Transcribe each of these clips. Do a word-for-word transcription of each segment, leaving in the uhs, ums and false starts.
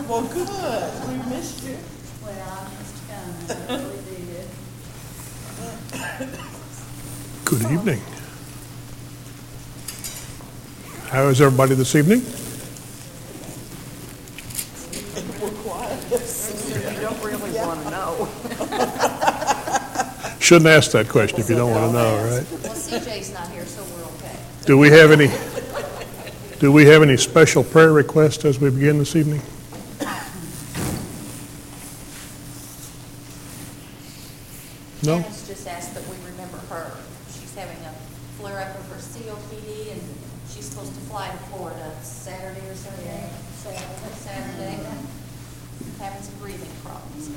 Well, good. We missed you. Well, I missed coming. I really did. Good evening. How is everybody this evening? We're quiet. You don't really want to know. Shouldn't ask that question if you don't want to know, right? Well, C J's not here, so we're okay. Do we have any, do we have any special prayer requests as we begin this evening? No? Janice just asked that we remember her. She's having a flare-up of her C O P D, and she's supposed to fly to Florida Saturday or Sunday. Saturday. Saturday. Having some breathing problems.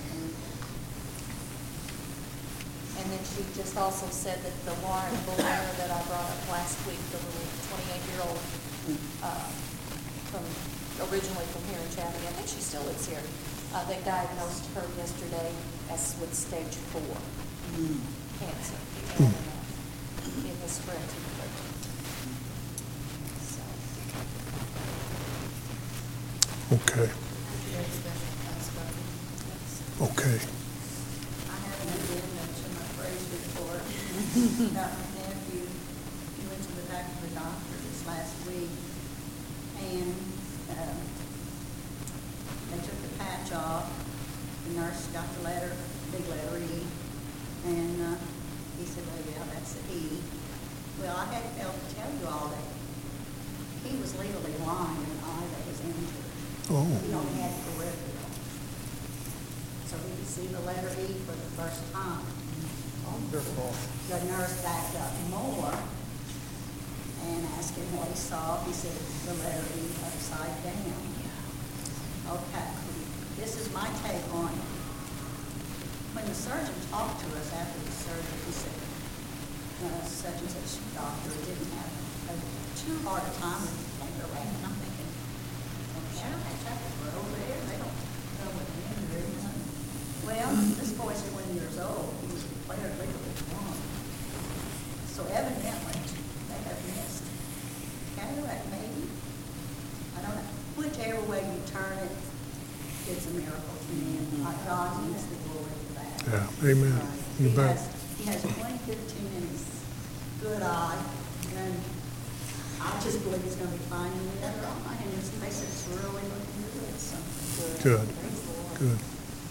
And then she just also said that the Warren Bullrunner that I brought up last week, the little twenty-eight-year-old, uh, from originally from here in Chatham, I think she still lives here. Uh, they diagnosed her yesterday as with stage four Mm. cancer, and uh, it has spread to the liver. So. Okay, Very special place, but yes. okay. I have an addendum to my praise report. About my nephew, he went to the back of the doctor this last week, and um, they took the patch off. The nurse got the letter, big letter E, and uh, he said, well, yeah, that's the E. Well, I had failed to tell you all that he was legally blind in the eye that was injured. Oh, He only had peripheral. So he could see the letter E for the first time. Wonderful. The nurse backed up more and asked him what he saw. He said, the letter E upside down. Okay, this is my take on it. When the surgeon talked to us after the surgery, he said, uh, such and such doctor didn't have a, too hard a time with cataract. And I'm thinking, well, cataract, we're over there. They don't know what the injury is. Well, this boy's twenty years old. He was declared legally blind. So evidently, they have missed cataract, maybe. I don't know. Whichever way you turn it, it's a miracle to me. And God needs the glory for that. yeah, amen. You He bet. has, he has twenty fifteen in his good eye, and I just believe he's going to be fine in the other eye. And his face is really looking good. So Good, praise the Lord. good.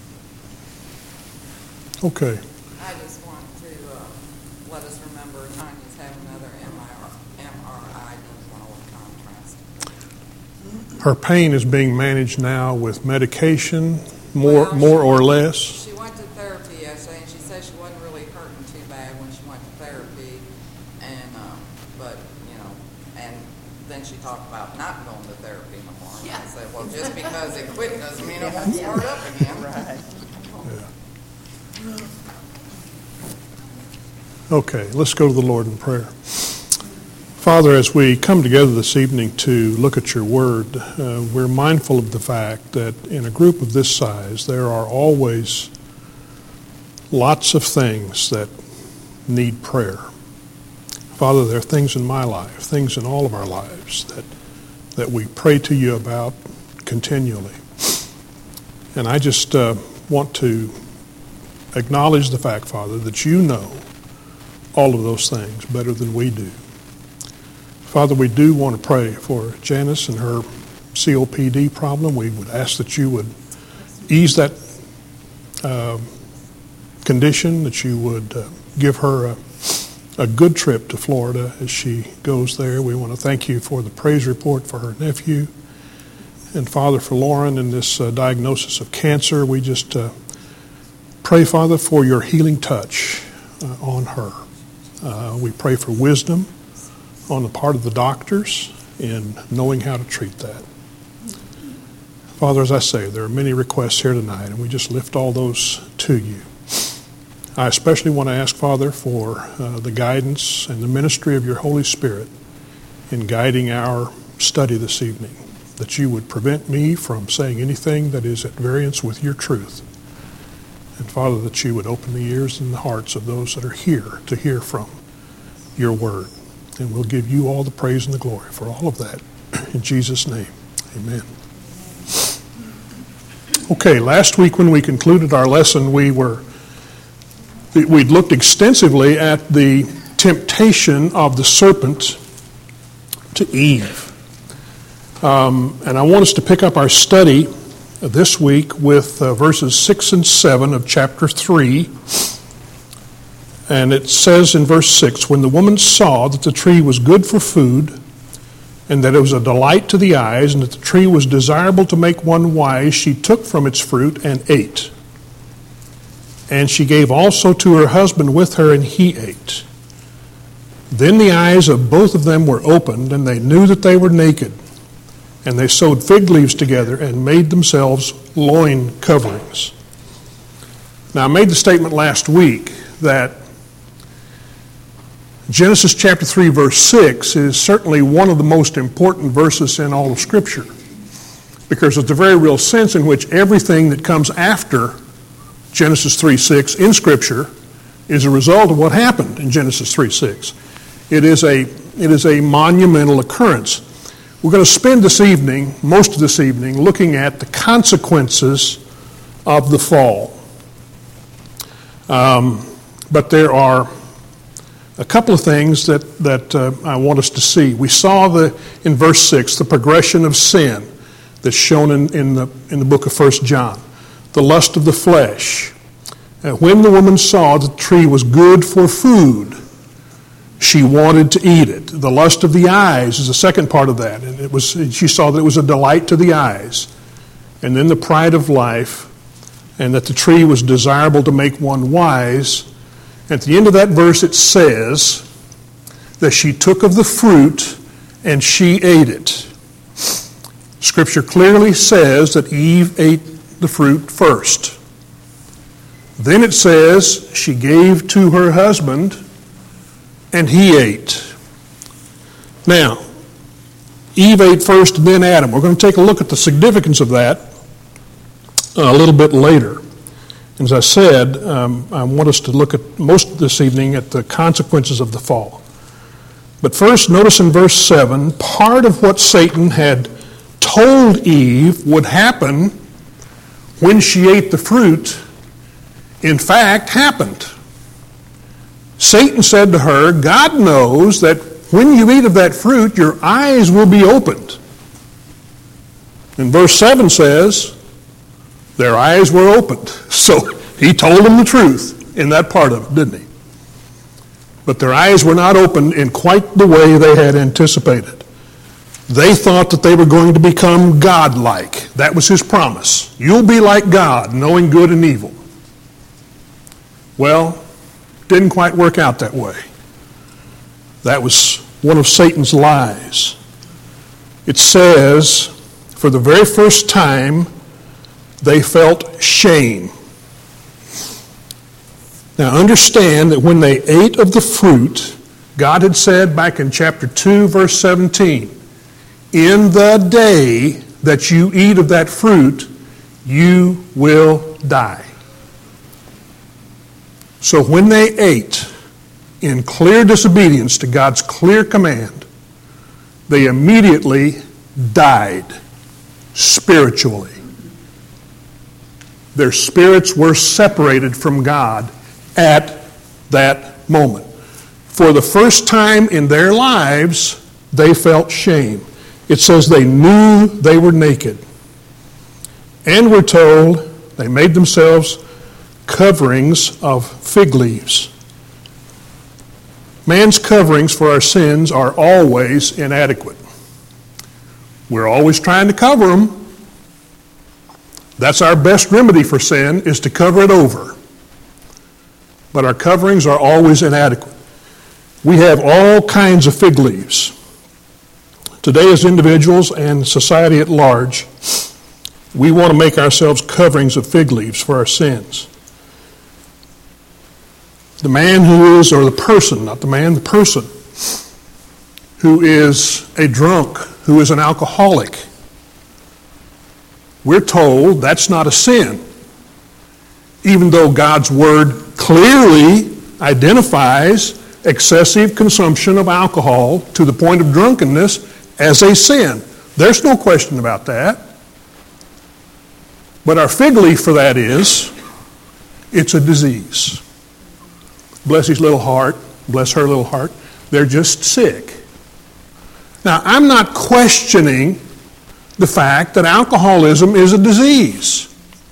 Okay, I just want to uh, let us remember Tanya's having another M R I done with contrast. her pain is being managed now with medication, more, Well, more she- or less. She went to therapy yesterday, and she said she wasn't really hurting too bad when she went to therapy, and uh, but you know, and then she talked about not going to therapy no more. And I said, well, just because it quit doesn't mean it won't start up again. Right. Yeah. Okay, let's go to the Lord in prayer. Father, as we come together this evening to look at your word, uh, we're mindful of the fact that in a group of this size, there are always lots of things that need prayer. Father, there are things in my life, things in all of our lives that, that we pray to you about continually. And I just uh, want to acknowledge the fact, Father, that you know all of those things better than we do. Father, we do want to pray for Janice and her C O P D problem. We would ask that you would ease that uh, condition, that you would uh, give her a, a good trip to Florida as she goes there. We want to thank you for the praise report for her nephew. And Father, for Lauren and this uh, diagnosis of cancer, we just uh, pray, Father, for your healing touch uh, on her. Uh, we pray for wisdom on the part of the doctors in knowing how to treat that. Father, as I say, there are many requests here tonight, and we just lift all those to you. I especially want to ask, Father, for uh, the guidance and the ministry of your Holy Spirit in guiding our study this evening, that you would prevent me from saying anything that is at variance with your truth. And Father, that you would open the ears and the hearts of those that are here to hear from your word. And we'll give you all the praise and the glory for all of that. In Jesus' name, amen. Okay, last week when we concluded our lesson, we were we'd looked extensively at the temptation of the serpent to Eve. Um, and I want us to pick up our study this week with uh, verses six and seven of chapter three. And it says in verse six, when the woman saw that the tree was good for food, and that it was a delight to the eyes, and that the tree was desirable to make one wise, she took from its fruit and ate. And she gave also to her husband with her, and he ate. Then the eyes of both of them were opened, and they knew that they were naked. And they sewed fig leaves together and made themselves loin coverings. Now, I made the statement last week that Genesis chapter three, verse six is certainly one of the most important verses in all of Scripture, because it's a very real sense in which everything that comes after Genesis three six in Scripture is a result of what happened in Genesis three six. It is a, it is a monumental occurrence. We're going to spend this evening, most of this evening, looking at the consequences of the fall. Um, but there are a couple of things that, that uh, I want us to see. We saw the in verse six the progression of sin that's shown in, in, the, in the book of First John. The lust of the flesh. Uh, when the woman saw that the tree was good for food, she wanted to eat it. The lust of the eyes is the second part of that. And it was she saw that it was a delight to the eyes. And then the pride of life, and that the tree was desirable to make one wise. At the end of that verse it says that she took of the fruit and she ate it. Scripture clearly says that Eve ate the fruit first. Then it says she gave to her husband and he ate. Now, Eve ate first and then Adam. We're going to take a look at the significance of that a little bit later. As I said, um, I want us to look at most this evening at the consequences of the fall. But first, notice in verse seven, part of what Satan had told Eve would happen when she ate the fruit, in fact, happened. Satan said to her, God knows that when you eat of that fruit, your eyes will be opened. And verse seven says, their eyes were opened. So he told them the truth in that part of it, didn't he? But their eyes were not opened in quite the way they had anticipated. They thought that they were going to become God-like. That was his promise. You'll be like God, knowing good and evil. Well, didn't quite work out that way. That was one of Satan's lies. It says, for the very first time, they felt shame. Now understand that when they ate of the fruit, God had said back in chapter two, verse seventeen, in the day that you eat of that fruit, you will die. So when they ate in clear disobedience to God's clear command, they immediately died spiritually. Their spirits were separated from God at that moment. For the first time in their lives, they felt shame. It says they knew they were naked. And we're told they made themselves coverings of fig leaves. Man's coverings for our sins are always inadequate. We're always trying to cover them. That's our best remedy for sin, is to cover it over. But our coverings are always inadequate. We have all kinds of fig leaves. Today, as individuals and society at large, we want to make ourselves coverings of fig leaves for our sins. The man who is, or the person, not the man, the person, who is a drunk, who is an alcoholic, we're told that's not a sin, even though God's Word clearly identifies excessive consumption of alcohol to the point of drunkenness as a sin. There's no question about that. But our fig leaf for that is, it's a disease. Bless his little heart, bless her little heart. They're just sick. Now, I'm not questioning the fact that alcoholism is a disease.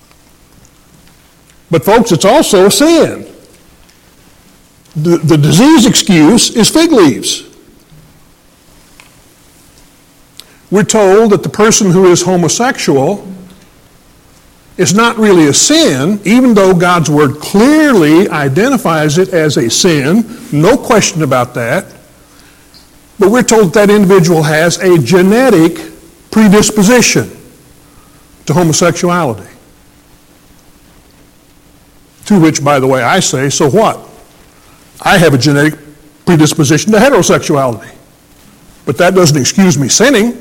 But folks, it's also a sin. The, the disease excuse is fig leaves. We're told that the person who is homosexual is not really a sin, even though God's Word clearly identifies it as a sin. No question about that. But we're told that that individual has a genetic predisposition to homosexuality. To which, by the way, I say, so what? I have a genetic predisposition to heterosexuality. But that doesn't excuse me sinning.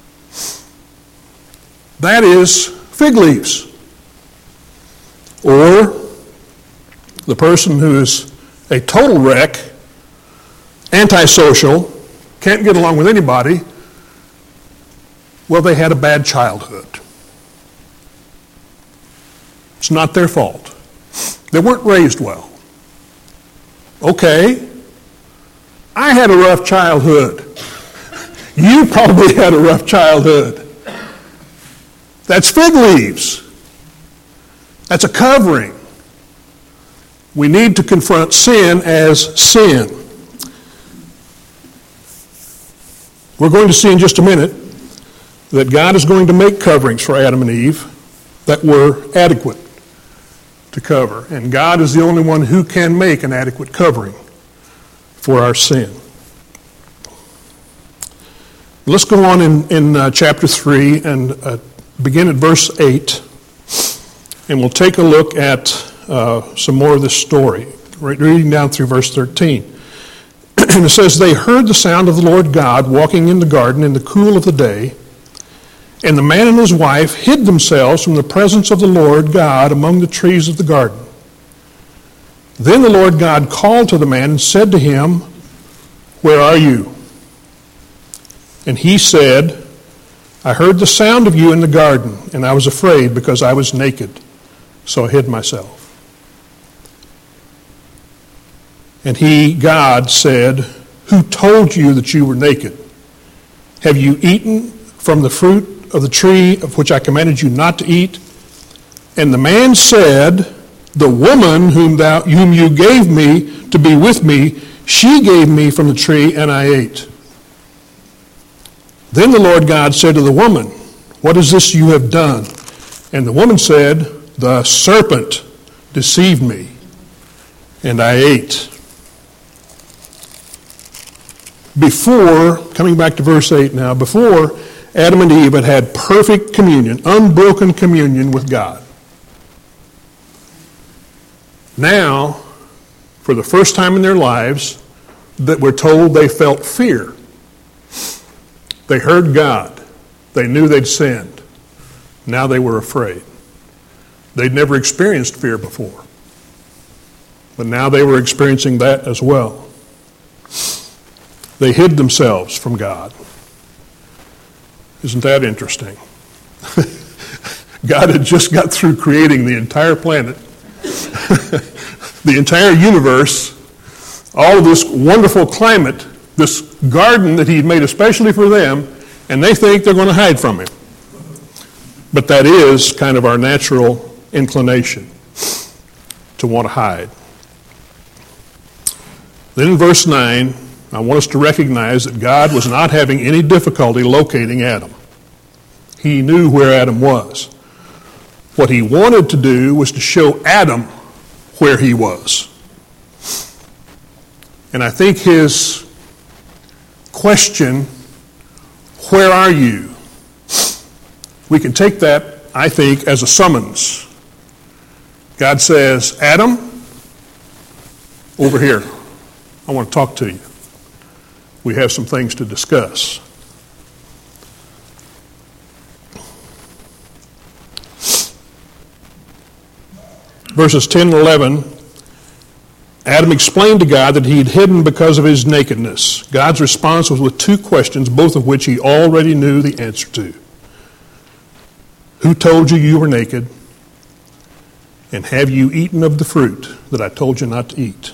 That is fig leaves. Or the person who is a total wreck, antisocial, can't get along with anybody, well, they had a bad childhood. It's not their fault. They weren't raised well. Okay, I had a rough childhood. You probably had a rough childhood. That's fig leaves. That's a covering. We need to confront sin as sin. We're going to see in just a minute that God is going to make coverings for Adam and Eve that were adequate to cover. And God is the only one who can make an adequate covering for our sin. Let's go on in, in uh, chapter three and uh, begin at verse eight. And we'll take a look at uh, some more of this story, reading down through verse thirteen. And it says, they heard the sound of the Lord God walking in the garden in the cool of the day, and the man and his wife hid themselves from the presence of the Lord God among the trees of the garden. Then the Lord God called to the man and said to him, where are you? And he said, I heard the sound of you in the garden, and I was afraid because I was naked, so I hid myself. And he, God, said, who told you that you were naked? Have you eaten from the fruit of the tree of which I commanded you not to eat? And the man said, the woman whom thou, whom you gave me to be with me, she gave me from the tree, and I ate. Then the Lord God said to the woman, what is this you have done? And the woman said, the serpent deceived me, and I ate. Before, coming back to verse eight now, before Adam and Eve had had perfect communion, unbroken communion with God. Now, for the first time in their lives, that we're told they felt fear. They heard God. They knew they'd sinned. Now they were afraid. They'd never experienced fear before. But now they were experiencing that as well. They hid themselves from God. Isn't that interesting? God had just got through creating the entire planet, the entire universe, all of this wonderful climate, this garden that he'd made especially for them, and they think they're going to hide from him. But that is kind of our natural inclination, to want to hide. Then in verse nine, I want us to recognize that God was not having any difficulty locating Adam. He knew where Adam was. What he wanted to do was to show Adam where he was. And I think his question, where are you? We can take that, I think, as a summons. God says, Adam, over here. I want to talk to you. We have some things to discuss. Verses ten and eleven, Adam explained to God that he had hidden because of his nakedness. God's response was with two questions, both of which he already knew the answer to. Who told you you were naked? And have you eaten of the fruit that I told you not to eat?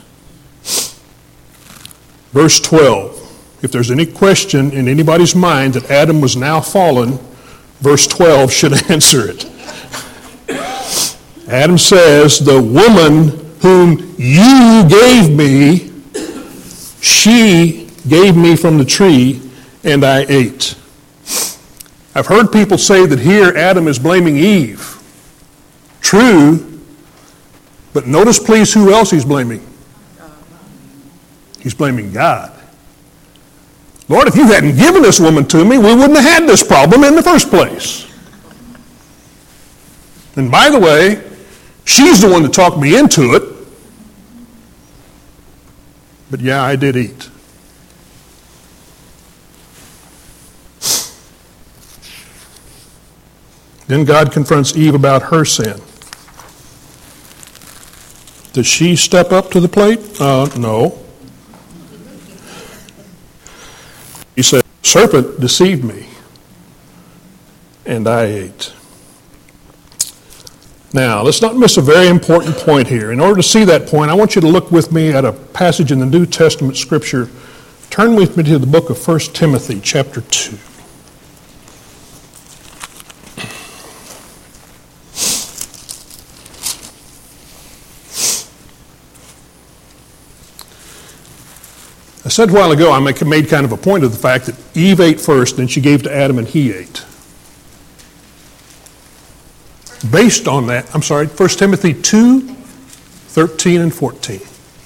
Verse twelve. If there's any question in anybody's mind that Adam was now fallen, verse twelve should answer it. Adam says, the woman whom you gave me, she gave me from the tree, and I ate. I've heard people say that here Adam is blaming Eve. True, but notice please who else he's blaming. He's blaming God. Lord, if you hadn't given this woman to me, we wouldn't have had this problem in the first place. And by the way, she's the one that talked me into it. But yeah, I did eat. Then God confronts Eve about her sin. Does she step up to the plate? Uh, no. He said, serpent deceived me, and I ate. Now, let's not miss a very important point here. In order to see that point, I want you to look with me at a passage in the New Testament Scripture. Turn with me to the book of First Timothy, chapter two. I said a while ago, I made kind of a point of the fact that Eve ate first, then she gave to Adam and he ate. Based on that, I'm sorry, First Timothy two, thirteen and fourteen.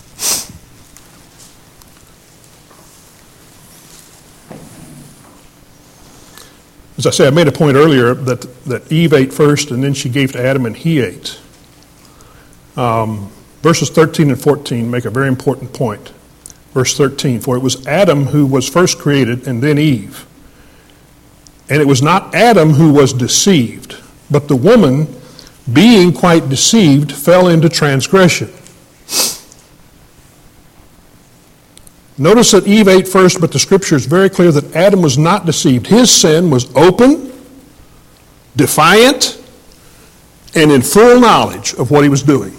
As I say, I made a point earlier that, that Eve ate first and then she gave to Adam and he ate. Um, verses thirteen and fourteen make a very important point. Verse thirteen, for it was Adam who was first created and then Eve. And it was not Adam who was deceived, but the woman, being quite deceived, fell into transgression. Notice that Eve ate first, but the Scripture is very clear that Adam was not deceived. His sin was open, defiant, and in full knowledge of what he was doing.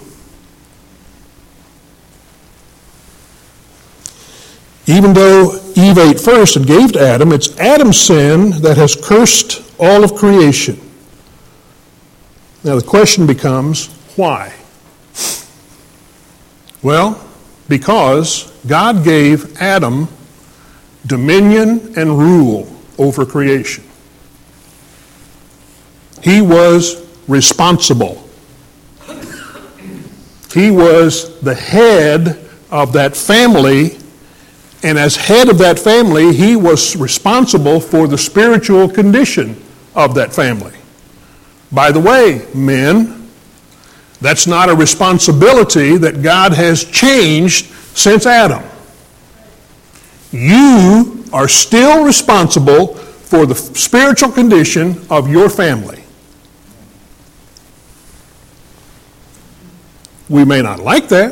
Even though Eve ate first and gave to Adam, it's Adam's sin that has cursed all of creation. Now the question becomes, why? Well, because God gave Adam dominion and rule over creation. He was responsible. He was the head of that family. And as head of that family, he was responsible for the spiritual condition of that family. By the way, men, that's not a responsibility that God has changed since Adam. You are still responsible for the spiritual condition of your family. We may not like that.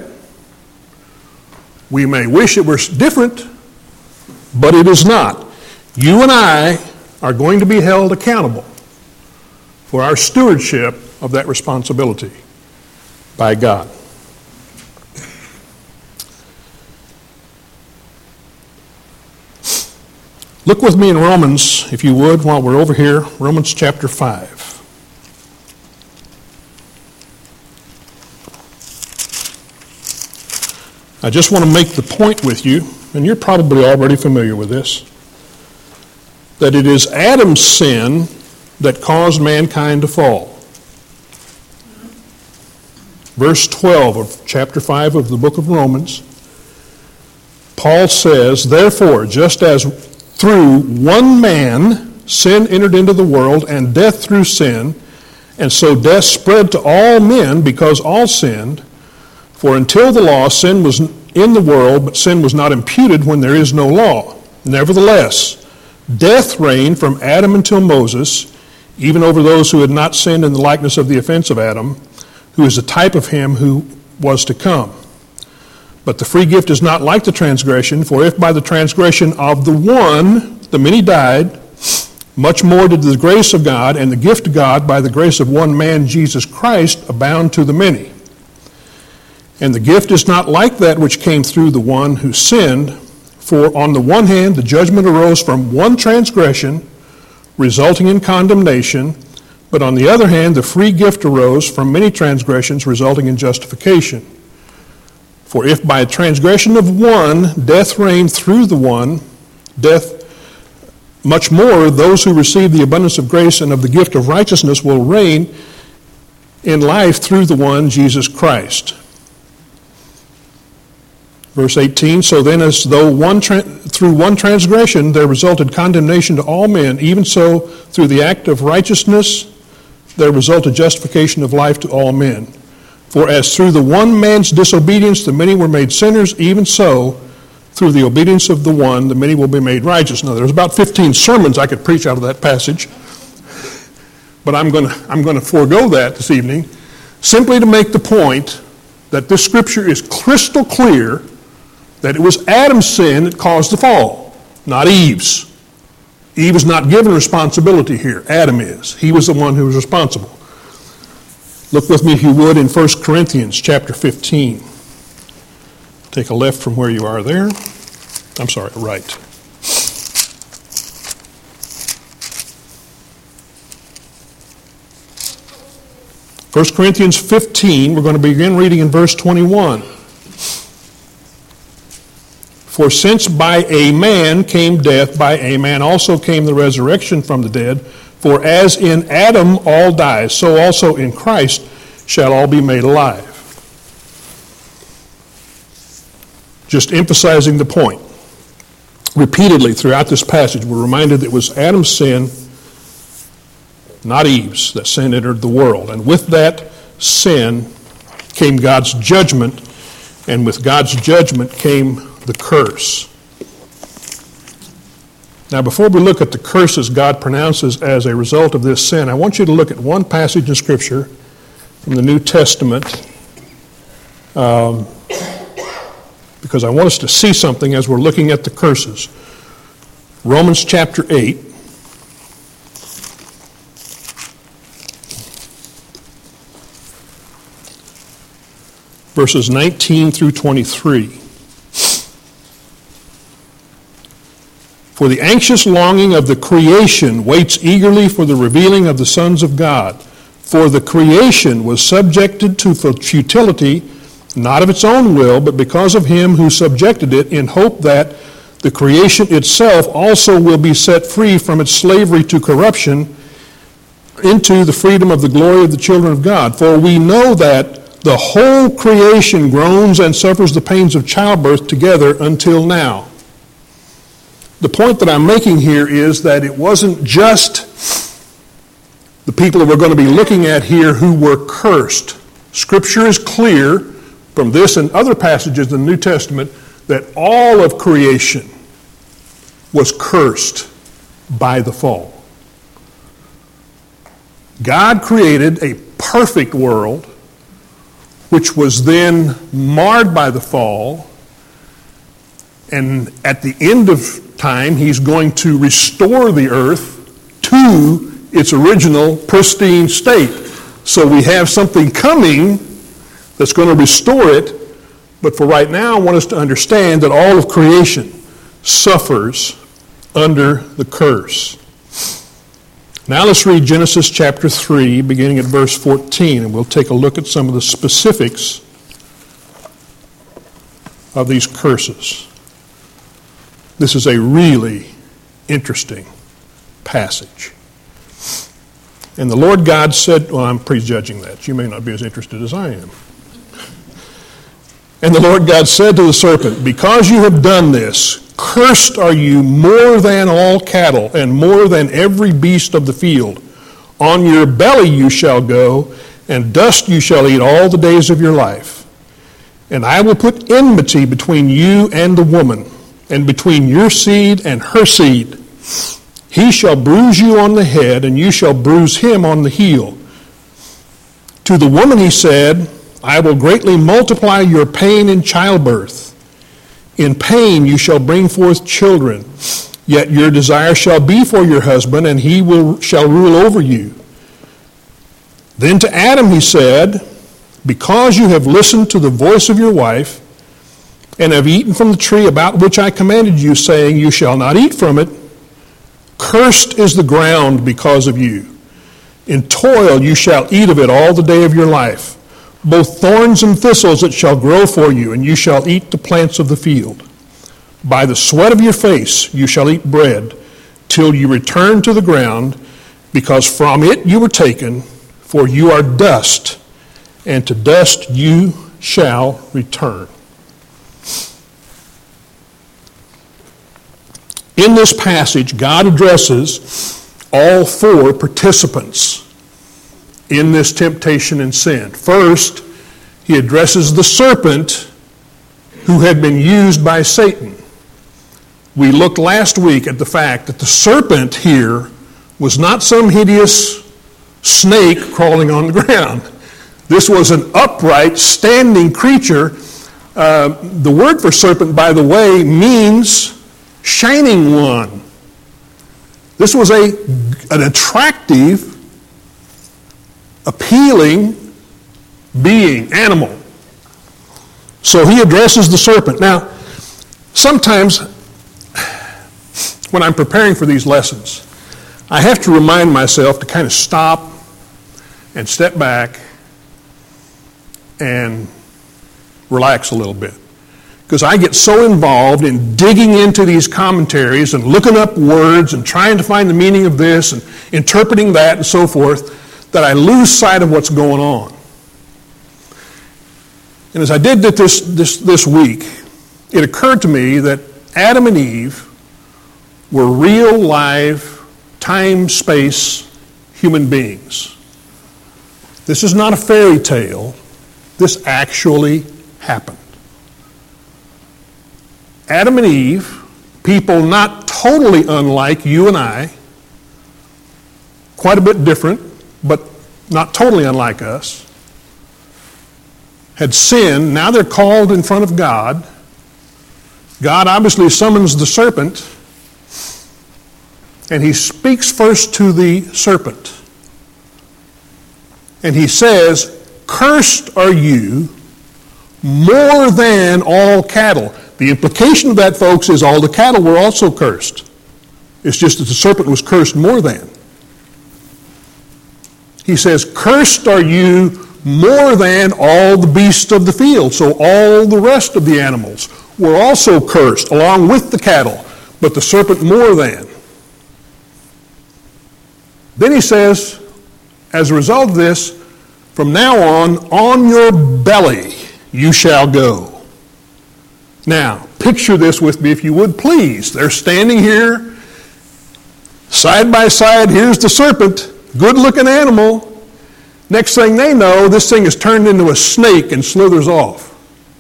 We may wish it were different, but it is not. You and I are going to be held accountable for our stewardship of that responsibility by God. Look with me in Romans, if you would, while we're over here, Romans chapter five. I just want to make the point with you, and you're probably already familiar with this, that it is Adam's sin that caused mankind to fall. Verse twelve of chapter five of the book of Romans, Paul says, therefore, just as through one man sin entered into the world, and death through sin, and so death spread to all men because all sinned, for until the law, sin was in the world, but sin was not imputed when there is no law. Nevertheless, death reigned from Adam until Moses, even over those who had not sinned in the likeness of the offense of Adam, who is a type of him who was to come. But the free gift is not like the transgression, for if by the transgression of the one the many died, much more did the grace of God and the gift of God by the grace of one man, Jesus Christ, abound to the many. And the gift is not like that which came through the one who sinned, for on the one hand the judgment arose from one transgression, resulting in condemnation, but on the other hand the free gift arose from many transgressions, resulting in justification. For if by transgression of one death reigned through the one, death much more those who receive the abundance of grace and of the gift of righteousness will reign in life through the one, Jesus Christ. Verse eighteen, so then as though one tra- through one transgression there resulted condemnation to all men, even so through the act of righteousness there resulted justification of life to all men. For as through the one man's disobedience the many were made sinners, even so through the obedience of the one, the many will be made righteous. Now, there's about fifteen sermons I could preach out of that passage, but I'm going to I'm going to forego that this evening, simply to make the point that this scripture is crystal clear that it was Adam's sin that caused the fall, not Eve's. Eve is not given responsibility here. Adam is. He was the one who was responsible. Look with me, if you would, in First Corinthians chapter fifteen. Take a left from where you are there. I'm sorry, right. First Corinthians fifteen, we're going to begin reading in verse twenty-one. For since by a man came death, by a man also came the resurrection from the dead. For as in Adam all die, so also in Christ shall all be made alive. Just emphasizing the point. Repeatedly throughout this passage, we're reminded that it was Adam's sin, not Eve's, that sin entered the world. And with that sin came God's judgment, and with God's judgment came the curse. Now, before we look at the curses God pronounces as a result of this sin, I want you to look at one passage in Scripture from the New Testament, um, because I want us to see something as we're looking at the curses. Romans chapter eight. Verses nineteen through twenty-three. For the anxious longing of the creation waits eagerly for the revealing of the sons of God. For the creation was subjected to futility, not of its own will, but because of him who subjected it, in hope that the creation itself also will be set free from its slavery to corruption into the freedom of the glory of the children of God. For we know that the whole creation groans and suffers the pains of childbirth together until now. The point that I'm making here is that it wasn't just the people that we're going to be looking at here who were cursed. Scripture is clear from this and other passages in the New Testament that all of creation was cursed by the fall. God created a perfect world, which was then marred by the fall, and at the end of time, he's going to restore the earth to its original pristine state. So we have something coming that's going to restore it, but for right now, I want us to understand that all of creation suffers under the curse. Now let's read Genesis chapter three, beginning at verse fourteen, and we'll take a look at some of the specifics of these curses. This is a really interesting passage. And the Lord God said, well, I'm prejudging that. You may not be as interested as I am. And the Lord God said to the serpent, because you have done this, cursed are you more than all cattle and more than every beast of the field. On your belly you shall go, and dust you shall eat all the days of your life. And I will put enmity between you and the woman, and between your seed and her seed. He shall bruise you on the head, and you shall bruise him on the heel. To the woman he said, I will greatly multiply your pain in childbirth. In pain you shall bring forth children, Yet your desire shall be for your husband, and he will shall rule over you. Then to Adam he said, because you have listened to the voice of your wife, and have eaten from the tree about which I commanded you, saying, you shall not eat from it, cursed is the ground because of you. In toil you shall eat of it all the day of your life. Both thorns and thistles it shall grow for you, and you shall eat the plants of the field. By the sweat of your face you shall eat bread, till you return to the ground, because from it you were taken, for you are dust, and to dust you shall return. In this passage, God addresses all four participants in this temptation and sin. First, he addresses the serpent who had been used by Satan. We looked last week at the fact that the serpent here was not some hideous snake crawling on the ground. This was an upright, standing creature. Uh, the word for serpent, by the way, means shining one. This was a, an attractive, appealing being, animal. So he addresses the serpent. Now, sometimes when I'm preparing for these lessons, I have to remind myself to kind of stop and step back and relax a little bit. Because I get so involved in digging into these commentaries and looking up words and trying to find the meaning of this and interpreting that and so forth, that I lose sight of what's going on. And as I did this, this, this week, it occurred to me that Adam and Eve were real, live, time-space human beings. This is not a fairy tale. This actually happened. Adam and Eve, people not totally unlike you and I, quite a bit different, but not totally unlike us, had sinned. Now they're called in front of God. God obviously summons the serpent, and he speaks first to the serpent. And he says, cursed are you more than all cattle. The implication of that, folks, is all the cattle were also cursed. It's just that the serpent was cursed more than. He says, cursed are you more than all the beasts of the field. So all the rest of the animals were also cursed along with the cattle, but the serpent more than. Then he says, as a result of this, from now on, on your belly you shall go. Now, picture this with me if you would, please. They're standing here, side by side. Here's the serpent, good-looking animal. Next thing they know, this thing is turned into a snake and slithers off.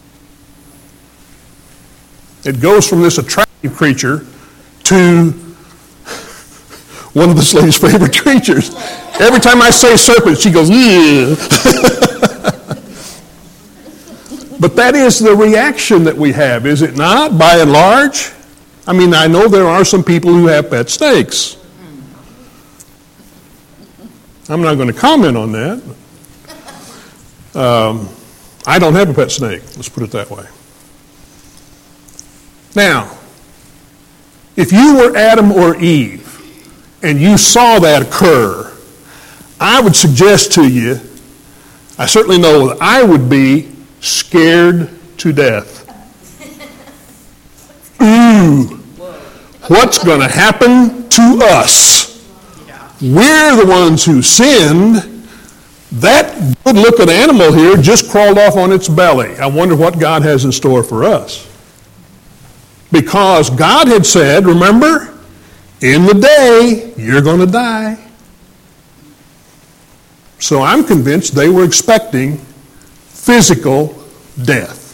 It goes from this attractive creature to one of this lady's favorite creatures. Every time I say serpent, she goes, yeah. But that is the reaction that we have, is it not, by and large? I mean, I know there are some people who have pet snakes. I'm not going to comment on that. Um, I don't have a pet snake, let's put it that way. Now, if you were Adam or Eve, and you saw that occur, I would suggest to you, I certainly know that I would be scared to death. Ooh, what's going to happen to us? We're the ones who sinned. That good-looking animal here just crawled off on its belly. I wonder what God has in store for us. Because God had said, remember, in the day, you're going to die. So I'm convinced they were expecting physical death.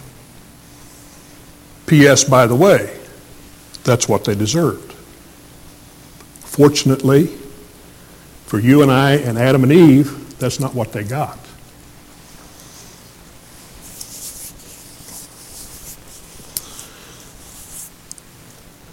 P S, by the way, that's what they deserved. Fortunately, for you and I and Adam and Eve, that's not what they got.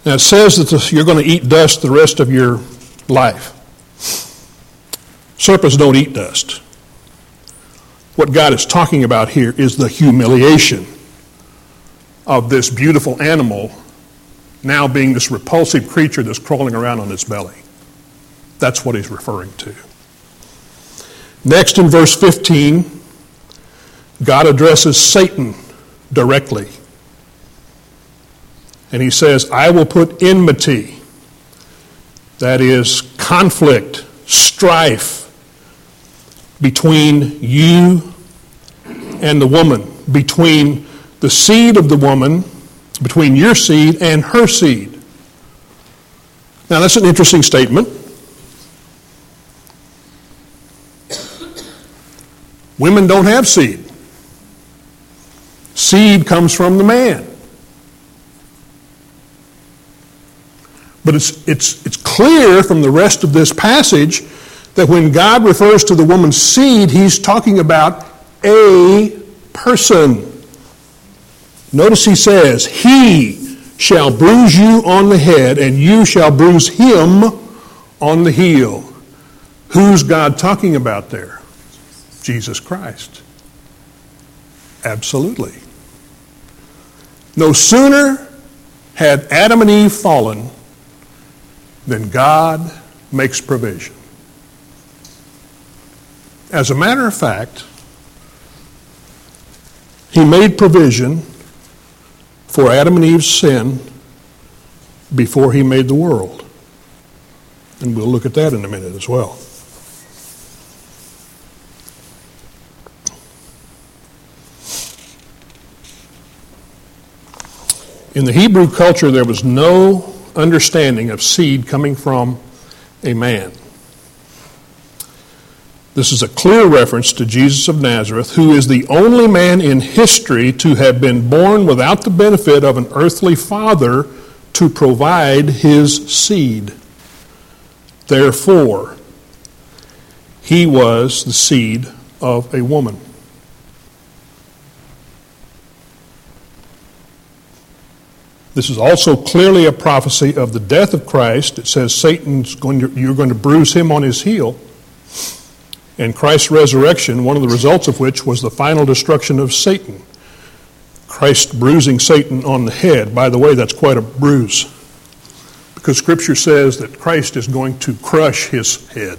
Now, it says that this, you're going to eat dust the rest of your life. Serpents don't eat dust. What God is talking about here is the humiliation of this beautiful animal now being this repulsive creature that's crawling around on its belly. That's what he's referring to. Next, in verse fifteen, God addresses Satan directly. And he says, I will put enmity, that is conflict, strife, between you and the woman, between the seed of the woman, between your seed and her seed. Now that's an interesting statement. Women don't have seed. Seed comes from the man. But it's, it's, it's clear from the rest of this passage that when God refers to the woman's seed, he's talking about a person. Notice he says, he shall bruise you on the head, and you shall bruise him on the heel. Who's God talking about there? Jesus Christ. Absolutely. No sooner had Adam and Eve fallen than God makes provision. As a matter of fact, he made provision for Adam and Eve's sin before he made the world. And we'll look at that in a minute as well. In the Hebrew culture, there was no understanding of seed coming from a man. This is a clear reference to Jesus of Nazareth, who is the only man in history to have been born without the benefit of an earthly father to provide his seed. Therefore, he was the seed of a woman. This is also clearly a prophecy of the death of Christ. It says Satan's going to, you're going to bruise him on his heel. And Christ's resurrection, one of the results of which was the final destruction of Satan. Christ bruising Satan on the head. By the way, that's quite a bruise, because Scripture says that Christ is going to crush his head.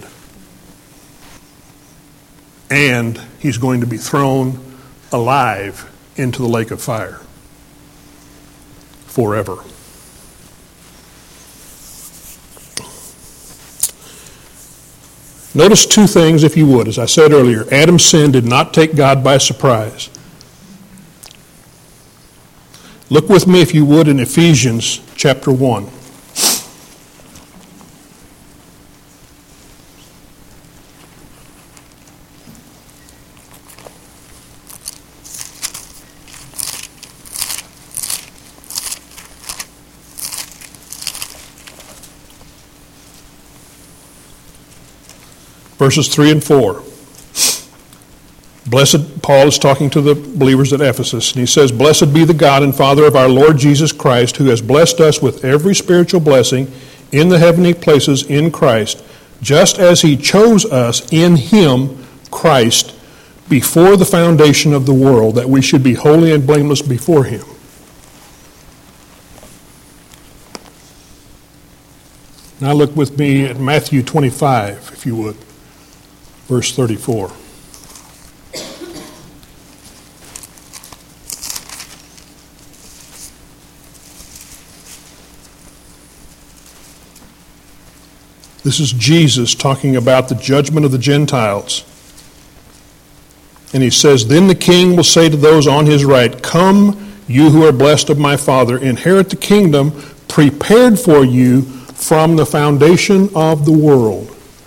And he's going to be thrown alive into the lake of fire forever. Notice two things, if you would. As I said earlier, Adam's sin did not take God by surprise. Look with me, if you would, in Ephesians chapter one. Verses three and four. Blessed, Paul is talking to the believers at Ephesus, and he says, Blessed be the God and Father of our Lord Jesus Christ, who has blessed us with every spiritual blessing in the heavenly places in Christ, just as he chose us in him, Christ, before the foundation of the world, that we should be holy and blameless before him. Now look with me at Matthew twenty-five, if you would. Verse thirty-four. This is Jesus talking about the judgment of the Gentiles. And he says, Then the king will say to those on his right, Come, you who are blessed of my Father, inherit the kingdom prepared for you from the foundation of the world.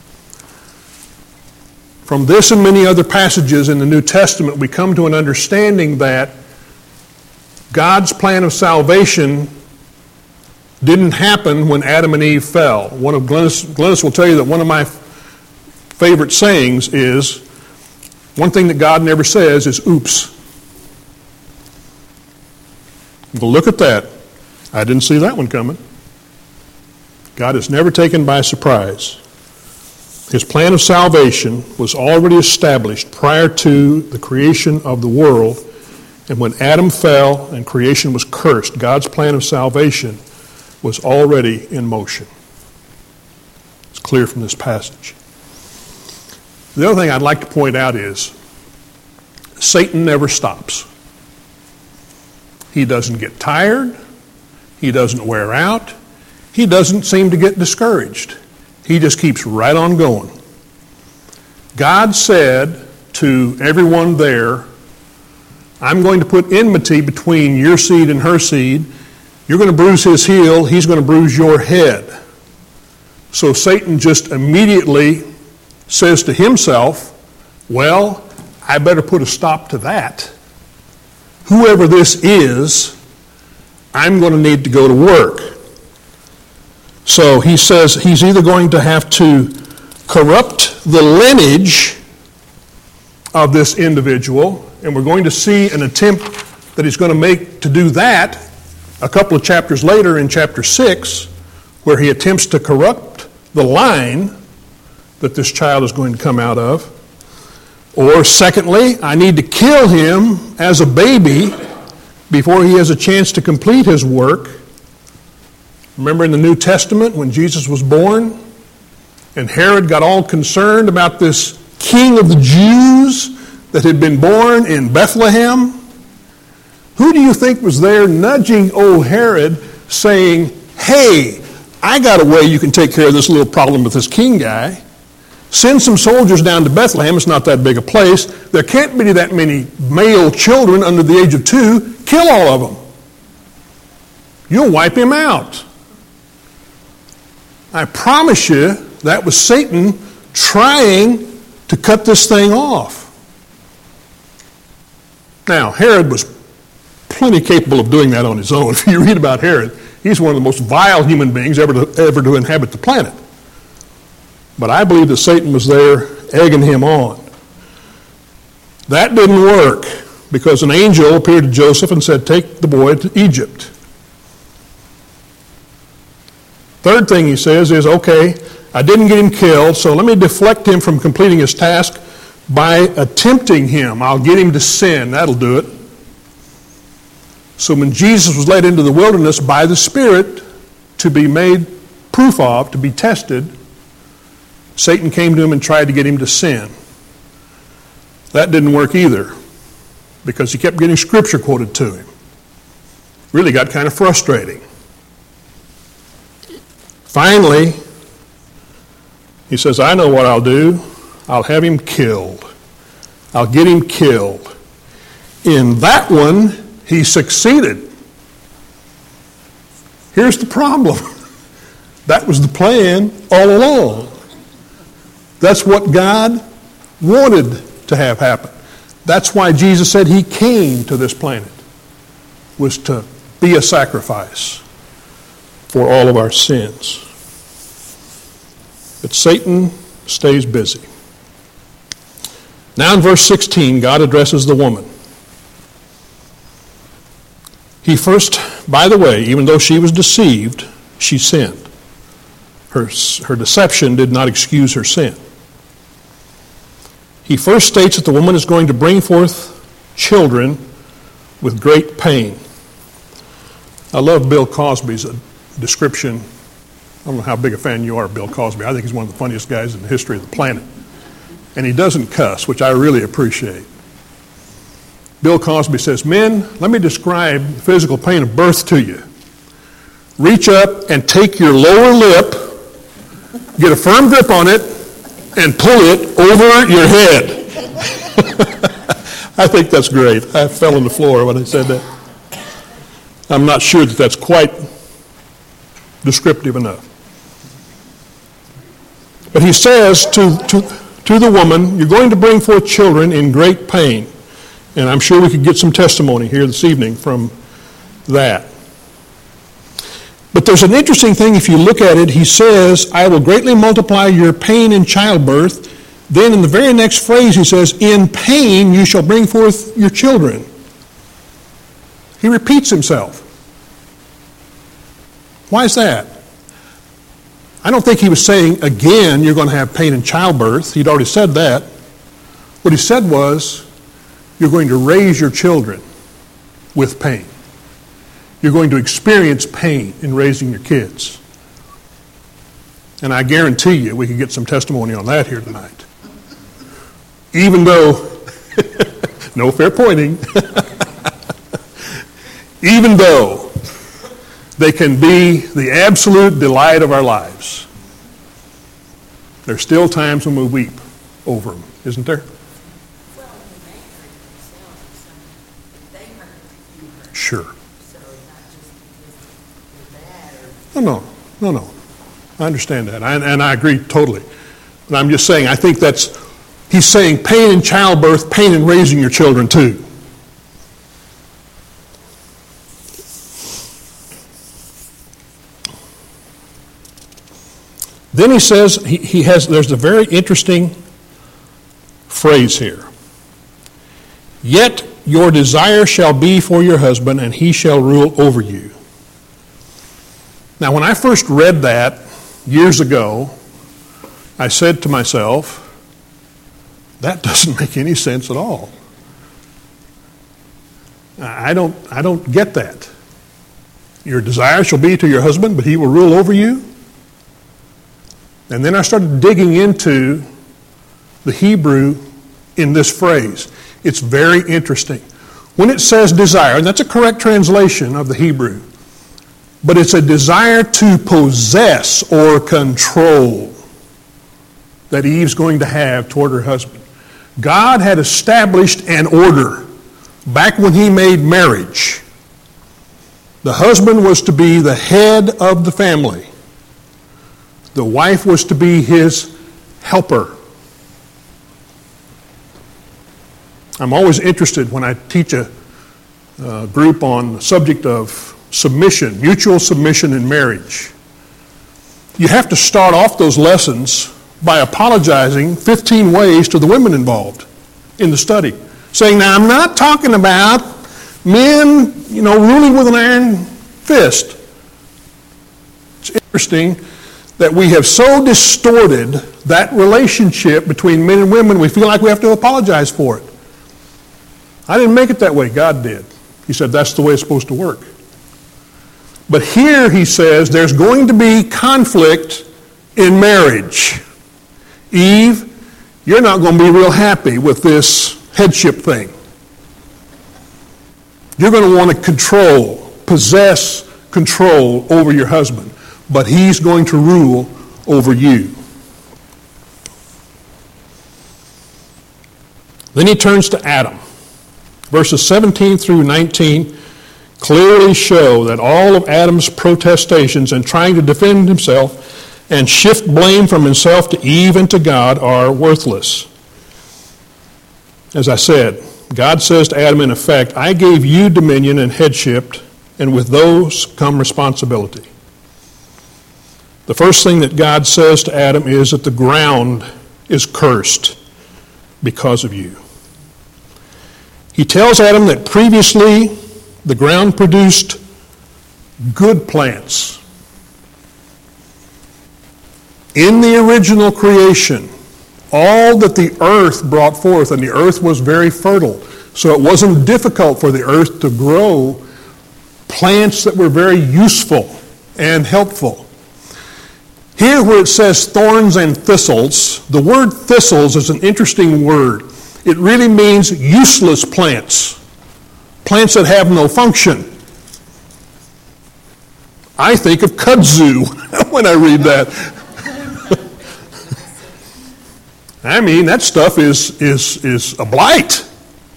From this and many other passages in the New Testament, we come to an understanding that God's plan of salvation didn't happen when Adam and Eve fell. One of Glennis, Glennis will tell you that one of my favorite sayings is, one thing that God never says is, oops. Well, look at that. I didn't see that one coming. God is never taken by surprise. His plan of salvation was already established prior to the creation of the world. And when Adam fell and creation was cursed, God's plan of salvation was already in motion. It's clear from this passage. The other thing I'd like to point out is Satan never stops. He doesn't get tired. He doesn't wear out. He doesn't seem to get discouraged. He just keeps right on going. God said to everyone there, I'm going to put enmity between your seed and her seed. You're going to bruise his heel. He's going to bruise your head. So Satan just immediately says to himself, well, I better put a stop to that. Whoever this is, I'm going to need to go to work. So he says he's either going to have to corrupt the lineage of this individual, and we're going to see an attempt that he's going to make to do that a couple of chapters later in chapter six, where he attempts to corrupt the line that this child is going to come out of. Or secondly, I need to kill him as a baby before he has a chance to complete his work. Remember in the New Testament when Jesus was born and Herod got all concerned about this king of the Jews that had been born in Bethlehem? Who do you think was there nudging old Herod saying, hey, I got a way you can take care of this little problem with this king guy. Send some soldiers down to Bethlehem. It's not that big a place. There can't be that many male children under the age of two. Kill all of them. You'll wipe him out. I promise you that was Satan trying to cut this thing off. Now, Herod was plenty capable of doing that on his own. If you read about Herod, he's one of the most vile human beings ever to, ever to inhabit the planet. But I believe that Satan was there egging him on. That didn't work because an angel appeared to Joseph and said, take the boy to Egypt. Third thing he says is, okay, I didn't get him killed, so let me deflect him from completing his task by attempting him. I'll get him to sin. That'll do it. So when Jesus was led into the wilderness by the Spirit to be made proof of, to be tested, Satan came to him and tried to get him to sin. That didn't work either because he kept getting scripture quoted to him. Really got kind of frustrating. Finally, he says, I know what I'll do. I'll have him killed. I'll get him killed. In that one, he succeeded. Here's the problem. That was the plan all along. That's what God wanted to have happen. That's why Jesus said he came to this planet, was to be a sacrifice for all of our sins. But Satan stays busy. Now in verse sixteen, God addresses the woman. He first, by the way, even though she was deceived, she sinned. Her, her deception did not excuse her sin. He first states that the woman is going to bring forth children with great pain. I love Bill Cosby's description. I don't know how big a fan you are of Bill Cosby. I think he's one of the funniest guys in the history of the planet. And he doesn't cuss, which I really appreciate. Bill Cosby says, men, let me describe the physical pain of birth to you. Reach up and take your lower lip, get a firm grip on it, and pull it over your head. I think that's great. I fell on the floor when I said that. I'm not sure that that's quite descriptive enough. But he says to, to, to the woman, you're going to bring forth children in great pain. And I'm sure we could get some testimony here this evening from that. But there's an interesting thing if you look at it. He says, I will greatly multiply your pain in childbirth. Then in the very next phrase he says, in pain you shall bring forth your children. He repeats himself. Why is that? I don't think he was saying, again, you're going to have pain in childbirth. He'd already said that. What he said was, you're going to raise your children with pain. You're going to experience pain in raising your kids. And I guarantee you, we could get some testimony on that here tonight. Even though, no fair pointing, even though they can be the absolute delight of our lives, there's still times when we weep over them, isn't there? Well, and they hurt themselves, so they hurt, you hurt. Sure. So not just because you're bad or. No, no, no, no. I understand that, I, and I agree totally. But I'm just saying, I think that's, he's saying pain in childbirth, pain in raising your children too. Then he says, he, he has, there's a very interesting phrase here. Yet your desire shall be for your husband, and he shall rule over you. Now, when I first read that years ago, I said to myself, that doesn't make any sense at all. I don't, I don't get that. Your desire shall be to your husband, but he will rule over you. And then I started digging into the Hebrew in this phrase. It's very interesting. When it says desire, and that's a correct translation of the Hebrew, but it's a desire to possess or control that Eve's going to have toward her husband. God had established an order back when he made marriage. The husband was to be the head of the family. The wife was to be his helper. I'm always interested when I teach a uh, group on the subject of submission, mutual submission in marriage. You have to start off those lessons by apologizing fifteen ways to the women involved in the study. Saying, now I'm not talking about men, you know, ruling with an iron fist. It's interesting that we have so distorted that relationship between men and women, we feel like we have to apologize for it. I didn't make it that way, God did. He said that's the way it's supposed to work. But here he says there's going to be conflict in marriage. Eve, you're not going to be real happy with this headship thing. You're going to want to control, possess control over your husband, but he's going to rule over you. Then he turns to Adam. Verses seventeen through nineteen clearly show that all of Adam's protestations and trying to defend himself and shift blame from himself to Eve and to God are worthless. As I said, God says to Adam in effect, I gave you dominion and headship, and with those come responsibility. The first thing that God says to Adam is that the ground is cursed because of you. He tells Adam that previously the ground produced good plants. In the original creation, all that the earth brought forth, and the earth was very fertile, so it wasn't difficult for the earth to grow plants that were very useful and helpful. Here where it says thorns and thistles, the word thistles is an interesting word. It really means useless plants, plants that have no function. I think of kudzu when I read that. I mean, that stuff is, is, is a blight.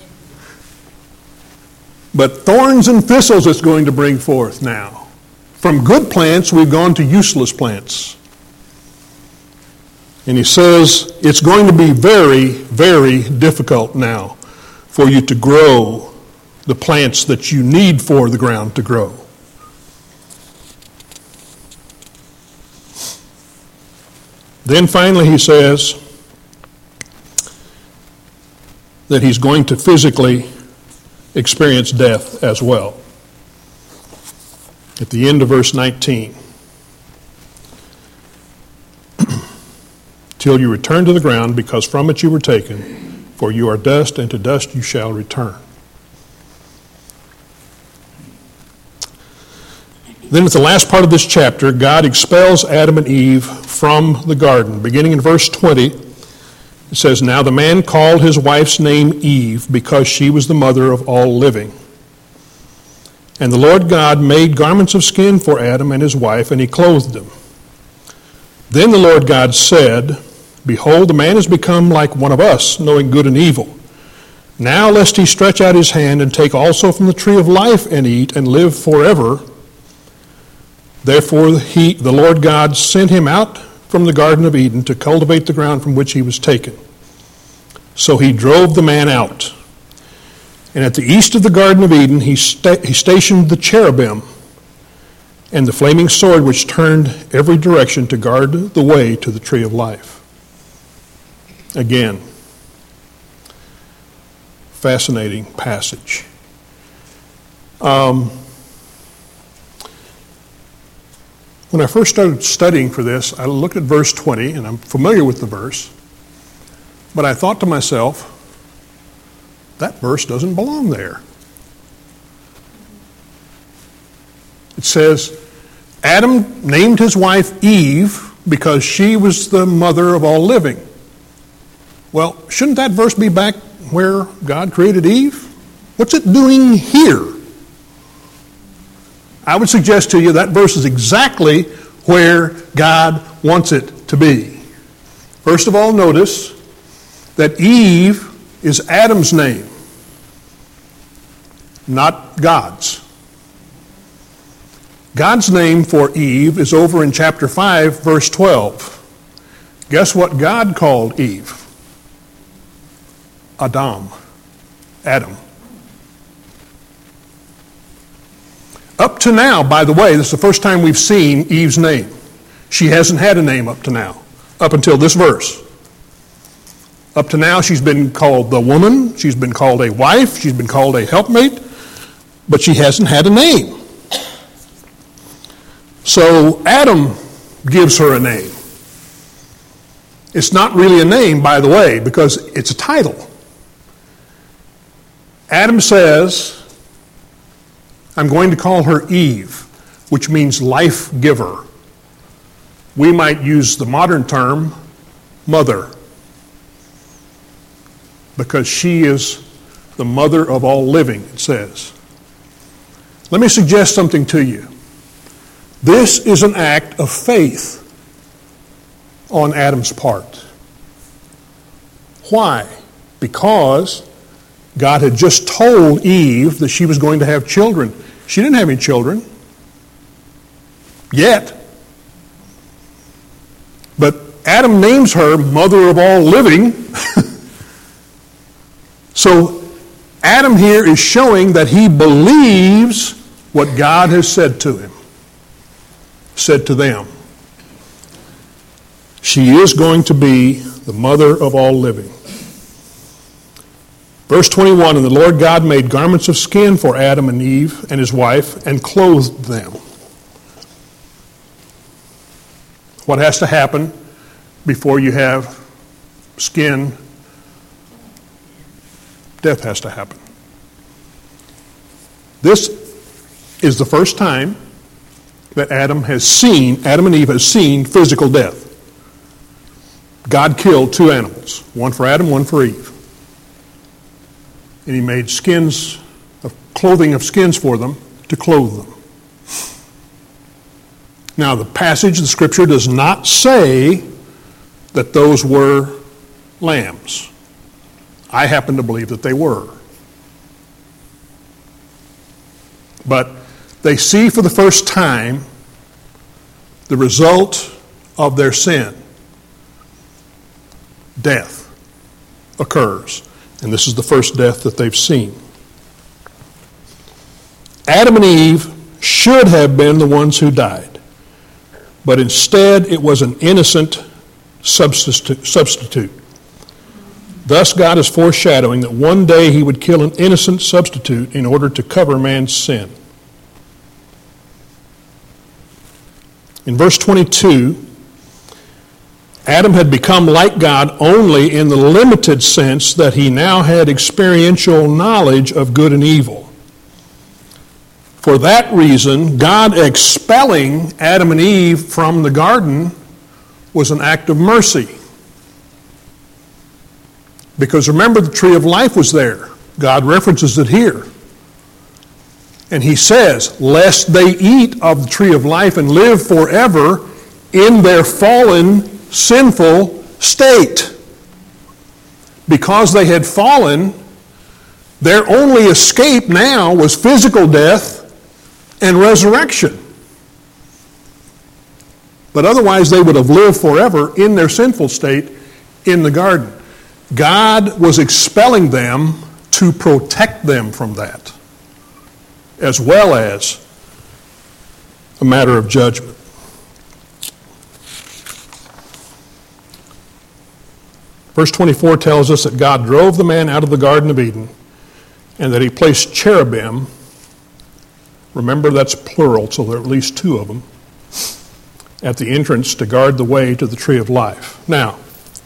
But thorns and thistles it's going to bring forth now. From good plants, we've gone to useless plants. And he says it's going to be very, very difficult now for you to grow the plants that you need for the ground to grow. Then finally he says that he's going to physically experience death as well. At the end of verse nineteen. until you return to the ground, because from it you were taken, for you are dust, and to dust you shall return. Then at the last part of this chapter, God expels Adam and Eve from the garden. Beginning in verse twenty, it says, "Now the man called his wife's name Eve, because she was the mother of all living. And the Lord God made garments of skin for Adam and his wife, and he clothed them. Then the Lord God said, Behold, the man has become like one of us, knowing good and evil. Now lest he stretch out his hand and take also from the tree of life and eat and live forever. Therefore he, the Lord God sent him out from the Garden of Eden to cultivate the ground from which he was taken. So he drove the man out. And at the east of the Garden of Eden he, sta- he stationed the cherubim and the flaming sword which turned every direction to guard the way to the tree of life." Again, fascinating passage. Um, when I first started studying for this, I looked at verse twenty, and I'm familiar with the verse, but I thought to myself, that verse doesn't belong there. It says, Adam named his wife Eve because she was the mother of all living. Well, shouldn't that verse be back where God created Eve? What's it doing here? I would suggest to you that verse is exactly where God wants it to be. First of all, notice that Eve is Adam's name, not God's. God's name for Eve is over in chapter five, verse twelve. Guess what God called Eve? Adam. Adam. Up to now, by the way, this is the first time we've seen Eve's name. She hasn't had a name up to now, up until this verse. Up to now, she's been called the woman, she's been called a wife, she's been called a helpmate, but she hasn't had a name. So Adam gives her a name. It's not really a name, by the way, because it's a title. Adam says, I'm going to call her Eve, which means life giver. We might use the modern term, mother, because she is the mother of all living, it says. Let me suggest something to you. This is an act of faith on Adam's part. Why? Because God had just told Eve that she was going to have children. She didn't have any children yet. But Adam names her mother of all living. So Adam here is showing that he believes what God has said to him, said to them. She is going to be the mother of all living. Verse twenty-one, and the Lord God made garments of skin for Adam and Eve and his wife and clothed them. What has to happen before you have skin? Death has to happen. This is the first time that Adam has seen, Adam and Eve has seen physical death. God killed two animals, one for Adam, one for Eve. And he made skins, of clothing of skins for them to clothe them. Now the passage, the scripture does not say that those were lambs. I happen to believe that they were. But they see for the first time the result of their sin. Death occurs. And this is the first death that they've seen. Adam and Eve should have been the ones who died. But instead, it was an innocent substitute. substitute. Thus, God is foreshadowing that one day he would kill an innocent substitute in order to cover man's sin. In verse twenty-two, Adam had become like God only in the limited sense that he now had experiential knowledge of good and evil. For that reason, God expelling Adam and Eve from the garden was an act of mercy. Because remember, the tree of life was there. God references it here. And he says, lest they eat of the tree of life and live forever in their fallen, sinful state. Because they had fallen, their only escape now was physical death and resurrection. But otherwise they would have lived forever in their sinful state in the garden. God was expelling them to protect them from that, as well as a matter of judgment. Verse twenty-four tells us that God drove the man out of the Garden of Eden and that he placed cherubim. Remember, that's plural, so there are at least two of them, at the entrance to guard the way to the tree of life. Now,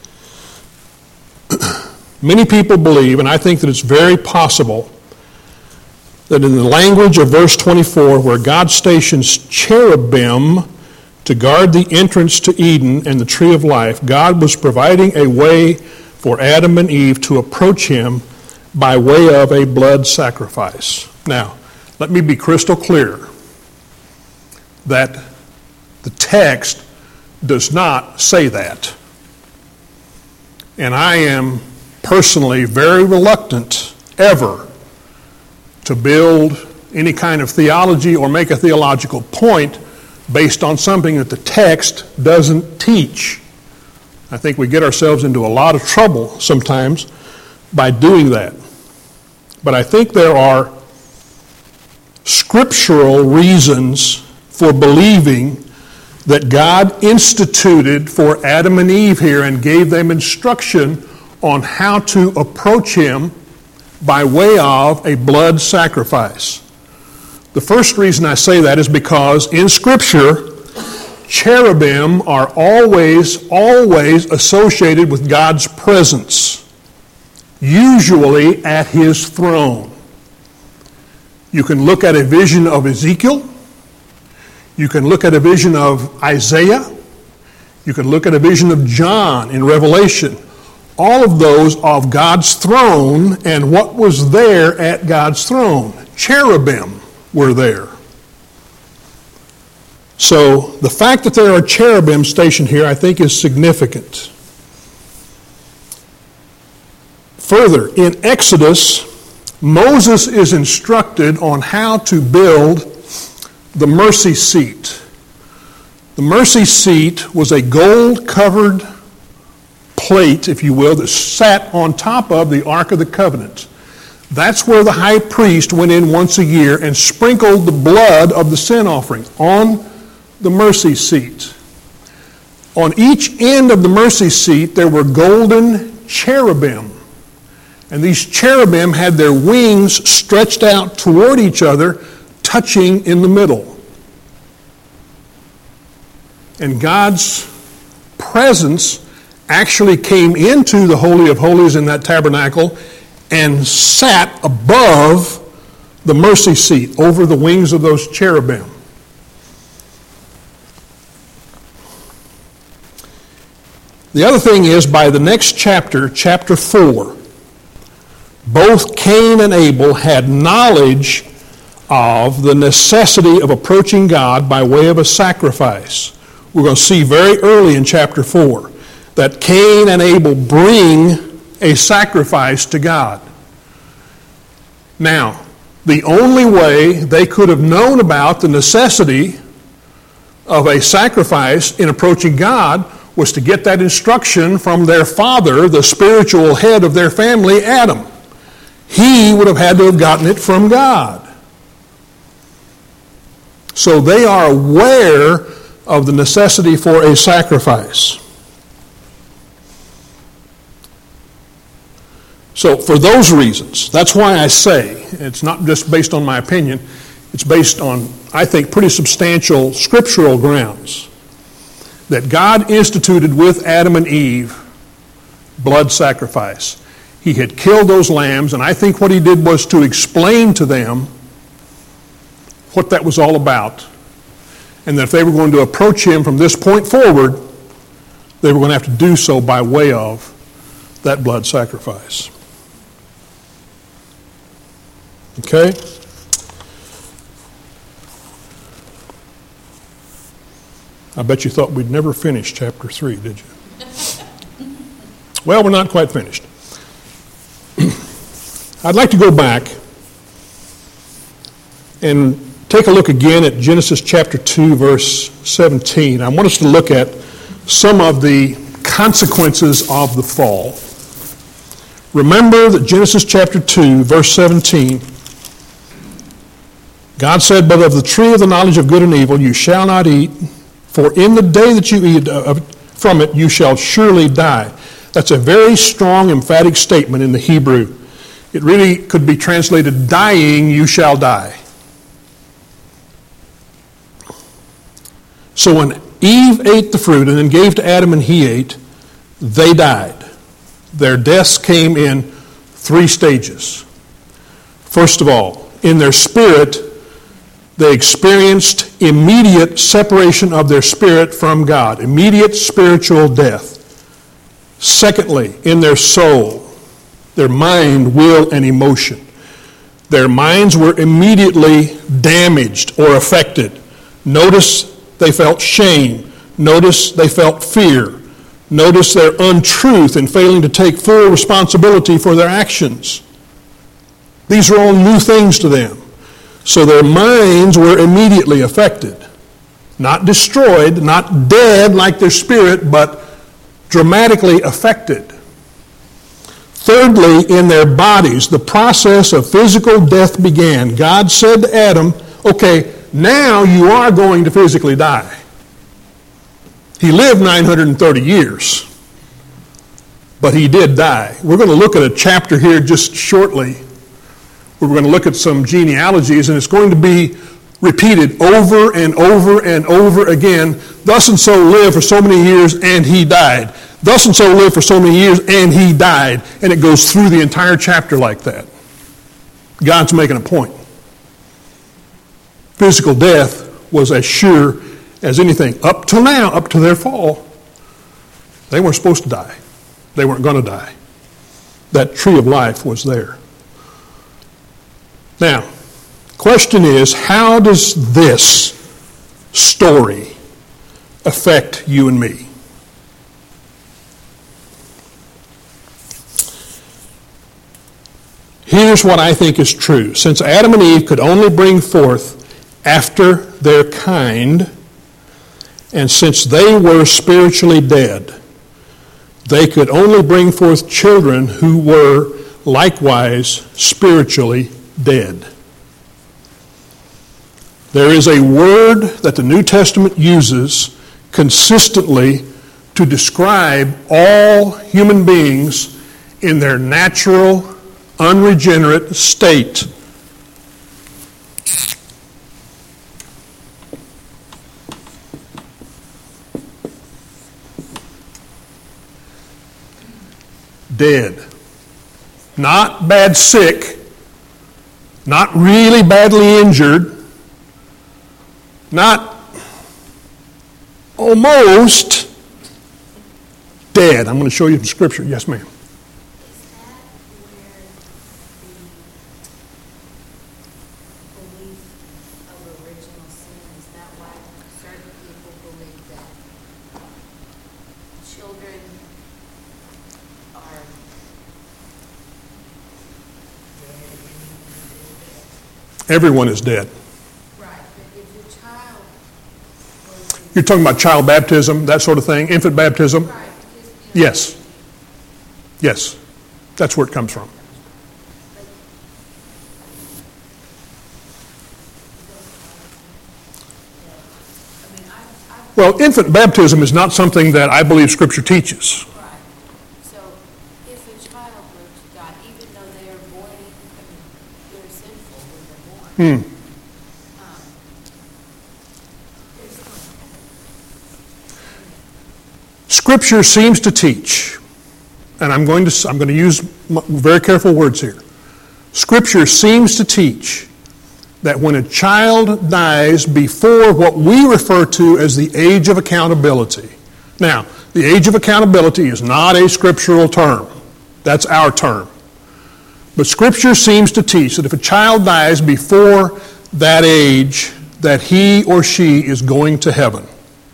many people believe, and I think that it's very possible, that in the language of verse twenty-four, where God stations cherubim to guard the entrance to Eden and the tree of life, God was providing a way for Adam and Eve to approach him by way of a blood sacrifice. Now, let me be crystal clear that the text does not say that. And I am personally very reluctant ever to build any kind of theology or make a theological point based on something that the text doesn't teach. I think we get ourselves into a lot of trouble sometimes by doing that. But I think there are scriptural reasons for believing that God instituted for Adam and Eve here and gave them instruction on how to approach him by way of a blood sacrifice. The first reason I say that is because in Scripture, cherubim are always, always associated with God's presence, usually at his throne. You can look at a vision of Ezekiel. You can look at a vision of Isaiah. You can look at a vision of John in Revelation. All of those of God's throne, and what was there at God's throne? Cherubim were there. So the fact that there are cherubim stationed here, I think, is significant. Further, in Exodus, Moses is instructed on how to build the mercy seat. The mercy seat was a gold-covered plate, if you will, that sat on top of the Ark of the Covenant. That's where the high priest went in once a year and sprinkled the blood of the sin offering on the mercy seat. On each end of the mercy seat, there were golden cherubim. And these cherubim had their wings stretched out toward each other, touching in the middle. And God's presence actually came into the Holy of Holies in that tabernacle and sat above the mercy seat, over the wings of those cherubim. The other thing is, by the next chapter, chapter four, both Cain and Abel had knowledge of the necessity of approaching God by way of a sacrifice. We're going to see very early in chapter four that Cain and Abel bring a sacrifice to God. Now, the only way they could have known about the necessity of a sacrifice in approaching God was to get that instruction from their father, the spiritual head of their family, Adam. He would have had to have gotten it from God. So they are aware of the necessity for a sacrifice. So for those reasons, that's why I say, it's not just based on my opinion, it's based on, I think, pretty substantial scriptural grounds. that God instituted with Adam and Eve blood sacrifice. He had killed those lambs, and I think what he did was to explain to them what that was all about, and that if they were going to approach him from this point forward, they were going to have to do so by way of that blood sacrifice. Okay? I bet you thought we'd never finish chapter three, did you? Well, we're not quite finished. I'd like to go back and take a look again at Genesis chapter two, verse seventeen. I want us to look at some of the consequences of the fall. Remember that Genesis chapter two, verse seventeen, God said, "But of the tree of the knowledge of good and evil you shall not eat, for in the day that you eat from it you shall surely die." That's a very strong, emphatic statement in the Hebrew. It really could be translated, "Dying you shall die." So when Eve ate the fruit and then gave to Adam and he ate, they died. Their deaths came in three stages. First of all, in their spirit, they experienced immediate separation of their spirit from God, immediate spiritual death. Secondly, in their soul, their mind, will, and emotion, their minds were immediately damaged or affected. Notice they felt shame. Notice they felt fear. Notice their untruth in failing to take full responsibility for their actions. These are all new things to them. So their minds were immediately affected. Not destroyed, not dead like their spirit, but dramatically affected. Thirdly, in their bodies, the process of physical death began. God said to Adam, okay, now you are going to physically die. He lived nine hundred thirty years, but he did die. We're going to look at a chapter here just shortly. We're going to look at some genealogies, and it's going to be repeated over and over and over again. Thus and so lived for so many years, and he died. Thus and so lived for so many years, and he died. And it goes through the entire chapter like that. God's making a point. Physical death was as sure as anything. Up till now, up to their fall, they weren't supposed to die. They weren't going to die. That tree of life was there. Now, question is, how does this story affect you and me? Here's what I think is true. Since Adam and Eve could only bring forth after their kind, and since they were spiritually dead, they could only bring forth children who were likewise spiritually dead. There is a word that the New Testament uses consistently to describe all human beings in their natural, unregenerate state. Dead. Not bad sick, not really badly injured, not almost dead. I'm going to show you some scripture. Yes, ma'am. Everyone is dead. Right, but if your child was... You're talking about child baptism, that sort of thing, infant baptism? Right. Because, you know, Yes. Yes. That's where it comes from. Well, infant baptism is not something that I believe Scripture teaches. Right. So if a child were to die, even though they are born, I mean, they're sinful when they're born. Hmm. Um, there's Scripture seems to teach, and I'm going to, I'm going to use very careful words here. Scripture seems to teach that when a child dies before what we refer to as the age of accountability. Now, the age of accountability is not a scriptural term. That's our term. But Scripture seems to teach that if a child dies before that age, that he or she is going to heaven.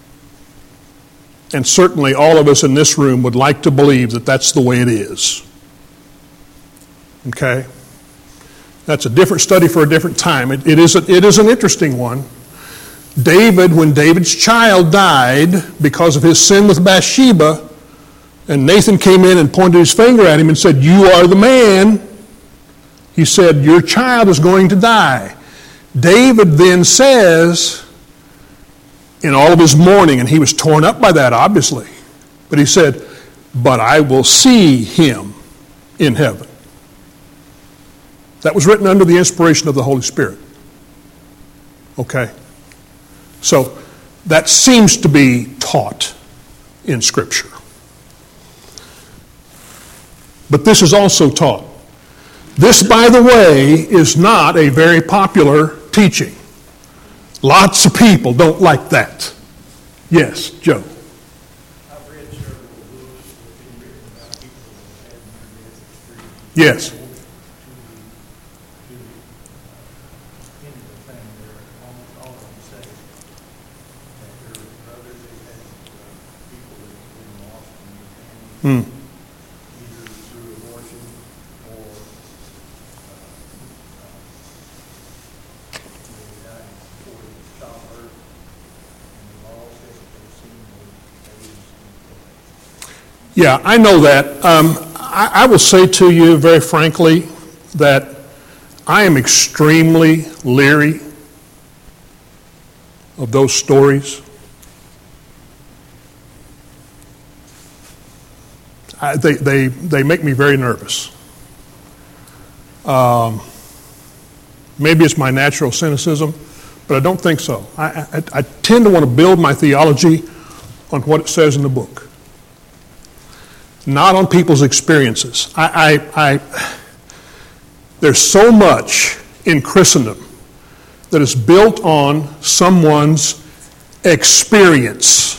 And certainly all of us in this room would like to believe that that's the way it is. Okay? That's a different study for a different time. It, it, is a, it is an interesting one. David, when David's child died because of his sin with Bathsheba, and Nathan came in and pointed his finger at him and said, "You are the man." He said, "Your child is going to die." David then says, in all of his mourning, and he was torn up by that, obviously, but he said, "But I will see him in heaven." That was written under the inspiration of the Holy Spirit. Okay? So, that seems to be taught in Scripture. But this is also taught. This, by the way, is not a very popular teaching. Lots of people don't like that. Yes, Joe. I've read several books that have been written about people that had near-death experience. Yes. To the, to the uh, end of the thing, they're almost all of them say that their brothers, they had uh, people that have been lost in their family, Hmm. either through abortion or uh, uh, they died before childbirth, and they've all said that they've seen those babies in the Yeah, I know that. Um, I, I will say to you very frankly that I am extremely leery of those stories. I, they, they, they make me very nervous. Um, maybe it's my natural cynicism, but I don't think so. I, I, I tend to want to build my theology on what it says in the book, not on people's experiences. I, I, I, there's so much in Christendom that is built on someone's experience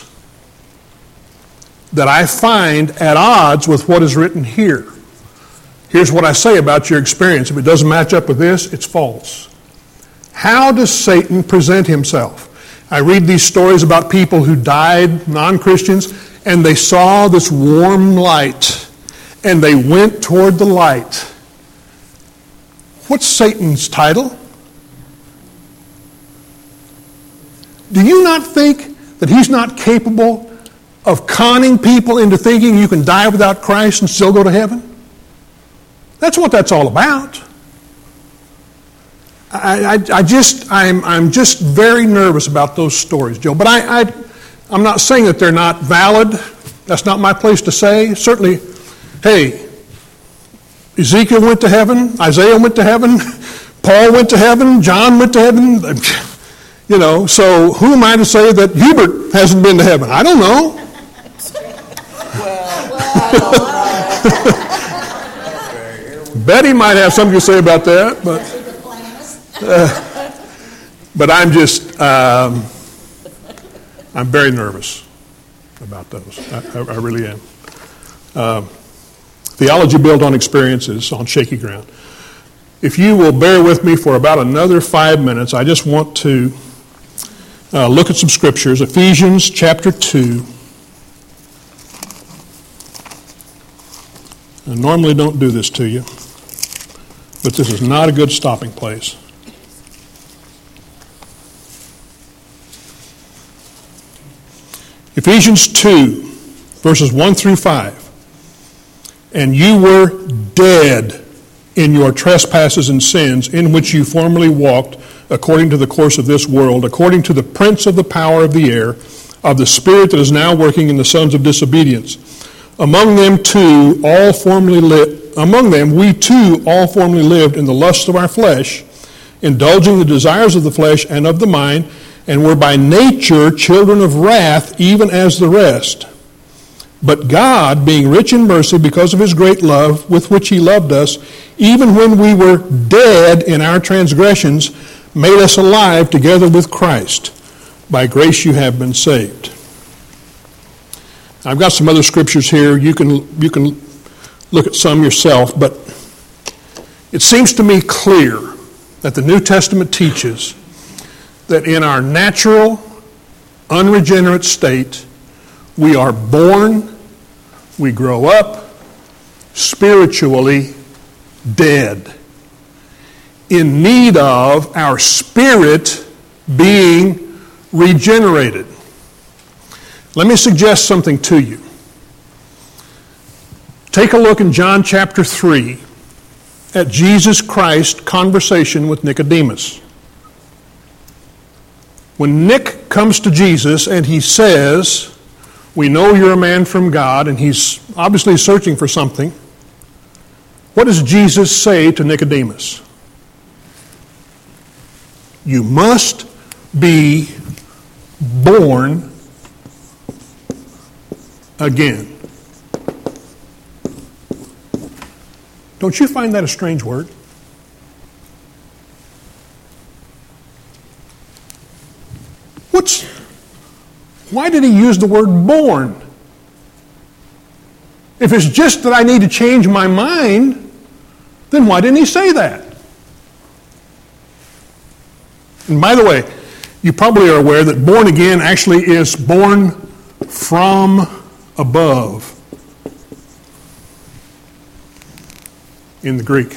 that I find at odds with what is written here. Here's what I say about your experience. If it doesn't match up with this, it's false. How does Satan present himself? I read these stories about people who died, non-Christians, and they saw this warm light, and they went toward the light. What's Satan's title? Do you not think that he's not capable of conning people into thinking you can die without Christ and still go to heaven? That's what that's all about. I, I, I just, I'm, I'm just very nervous about those stories, Joe. But I, I, I'm not saying that they're not valid. That's not my place to say. Certainly, hey, Ezekiel went to heaven, Isaiah went to heaven, Paul went to heaven, John went to heaven. You know, so who am I to say that Hubert hasn't been to heaven? I don't know. Betty might have something to say about that, but uh, but I'm just um, I'm very nervous about those. I, I, I really am. Uh, theology built on experiences on shaky ground. If you will bear with me for about another five minutes, I just want to uh, look at some scriptures. Ephesians chapter two. I normally don't do this to you, but this is not a good stopping place. Ephesians two, verses one through five. And you were dead in your trespasses and sins, in which you formerly walked according to the course of this world, according to the prince of the power of the air, of the spirit that is now working in the sons of disobedience. Among them too, all formerly lived. Among them, we too all formerly lived in the lusts of our flesh, indulging the desires of the flesh and of the mind, and were by nature children of wrath, even as the rest. But God, being rich in mercy because of his great love with which he loved us, even when we were dead in our transgressions, made us alive together with Christ. By grace you have been saved. I've got some other scriptures here. You can, you can look at some yourself, but it seems to me clear that the New Testament teaches that in our natural, unregenerate state, we are born, we grow up, spiritually dead, in need of our spirit being regenerated. Let me suggest something to you. Take a look in John chapter three at Jesus Christ's conversation with Nicodemus. When Nick comes to Jesus and he says, "We know you're a man from God," and he's obviously searching for something, what does Jesus say to Nicodemus? You must be born again. Don't you find that a strange word? What's, why did he use the word born? If it's just that I need to change my mind, then why didn't he say that? And by the way, you probably are aware that born again actually is born from above in the Greek.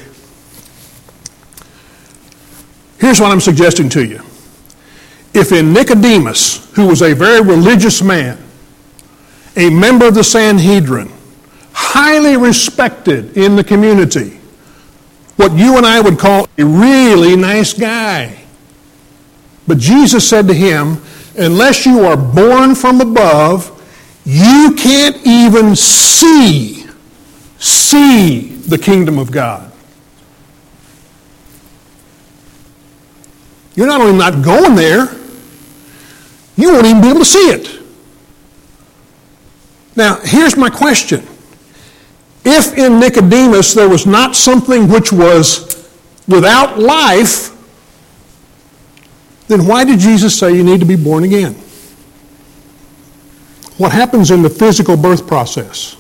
Here's what I'm suggesting to you. If in Nicodemus, who was a very religious man, a member of the Sanhedrin, highly respected in the community, what you and I would call a really nice guy, but Jesus said to him, unless you are born from above, you can't even see, see the kingdom of God. You're not only not going there, you won't even be able to see it. Now, here's my question. If in Nicodemus there was not something which was without life, then why did Jesus say you need to be born again? What happens in the physical birth process?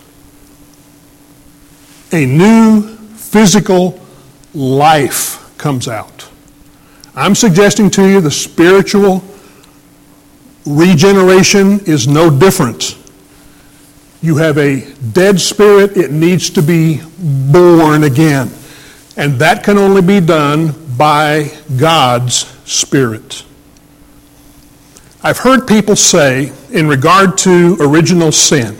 A new physical life comes out. I'm suggesting to you the spiritual regeneration is no different. You have a dead spirit, it needs to be born again. And that can only be done by God's Spirit. I've heard people say, in regard to original sin,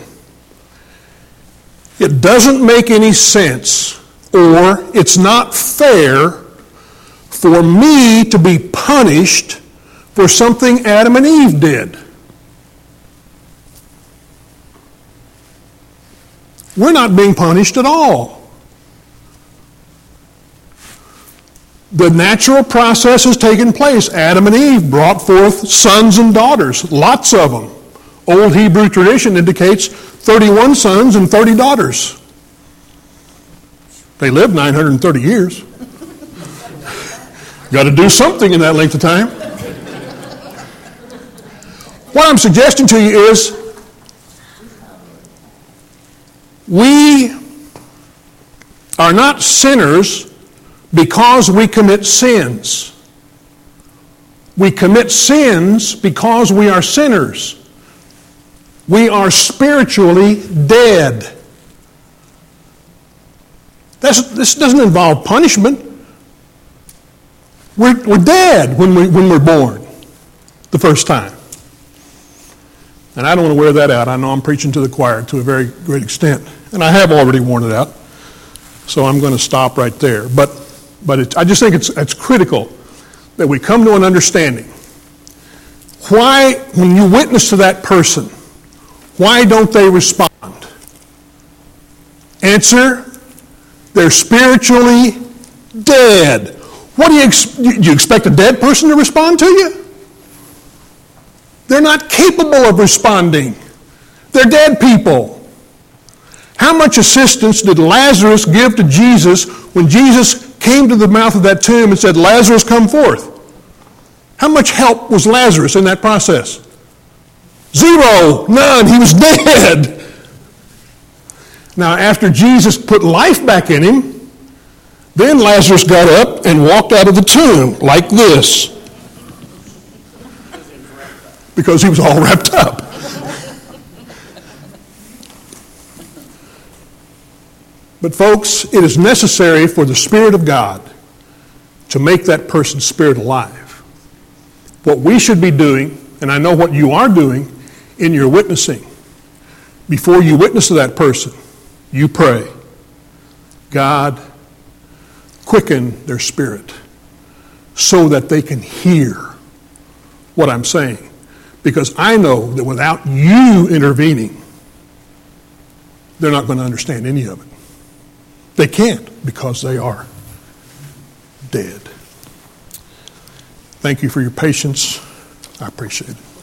it doesn't make any sense, or it's not fair for me to be punished for something Adam and Eve did. We're not being punished at all. The natural process has taken place. Adam and Eve brought forth sons and daughters, lots of them. Old Hebrew tradition indicates thirty-one sons and thirty daughters. They lived nine hundred thirty years. Got to do something in that length of time. What I'm suggesting to you is we are not sinners because we commit sins. We commit sins because we are sinners. We are spiritually dead. That's, this doesn't involve punishment. We're, we're dead when, we, when we're born the first time. And I don't want to wear that out. I know I'm preaching to the choir to a very great extent. And I have already worn it out. So I'm going to stop right there. But, but it, I just think it's, it's critical that we come to an understanding. Why, when you witness to that person, why don't they respond? Answer, they're spiritually dead. What do you, ex- you expect a dead person to respond to you? They're not capable of responding. They're dead people. How much assistance did Lazarus give to Jesus when Jesus came to the mouth of that tomb and said, Lazarus, come forth? How much help was Lazarus in that process? Zero, none, he was dead. Now, after Jesus put life back in him, then Lazarus got up and walked out of the tomb like this. Because he was all wrapped up. But folks, it is necessary for the Spirit of God to make that person's spirit alive. What we should be doing, and I know what you are doing in your witnessing, before you witness to that person, you pray, God, quicken their spirit so that they can hear what I'm saying. Because I know that without you intervening, they're not going to understand any of it. They can't because they are dead. Thank you for your patience. I appreciate it.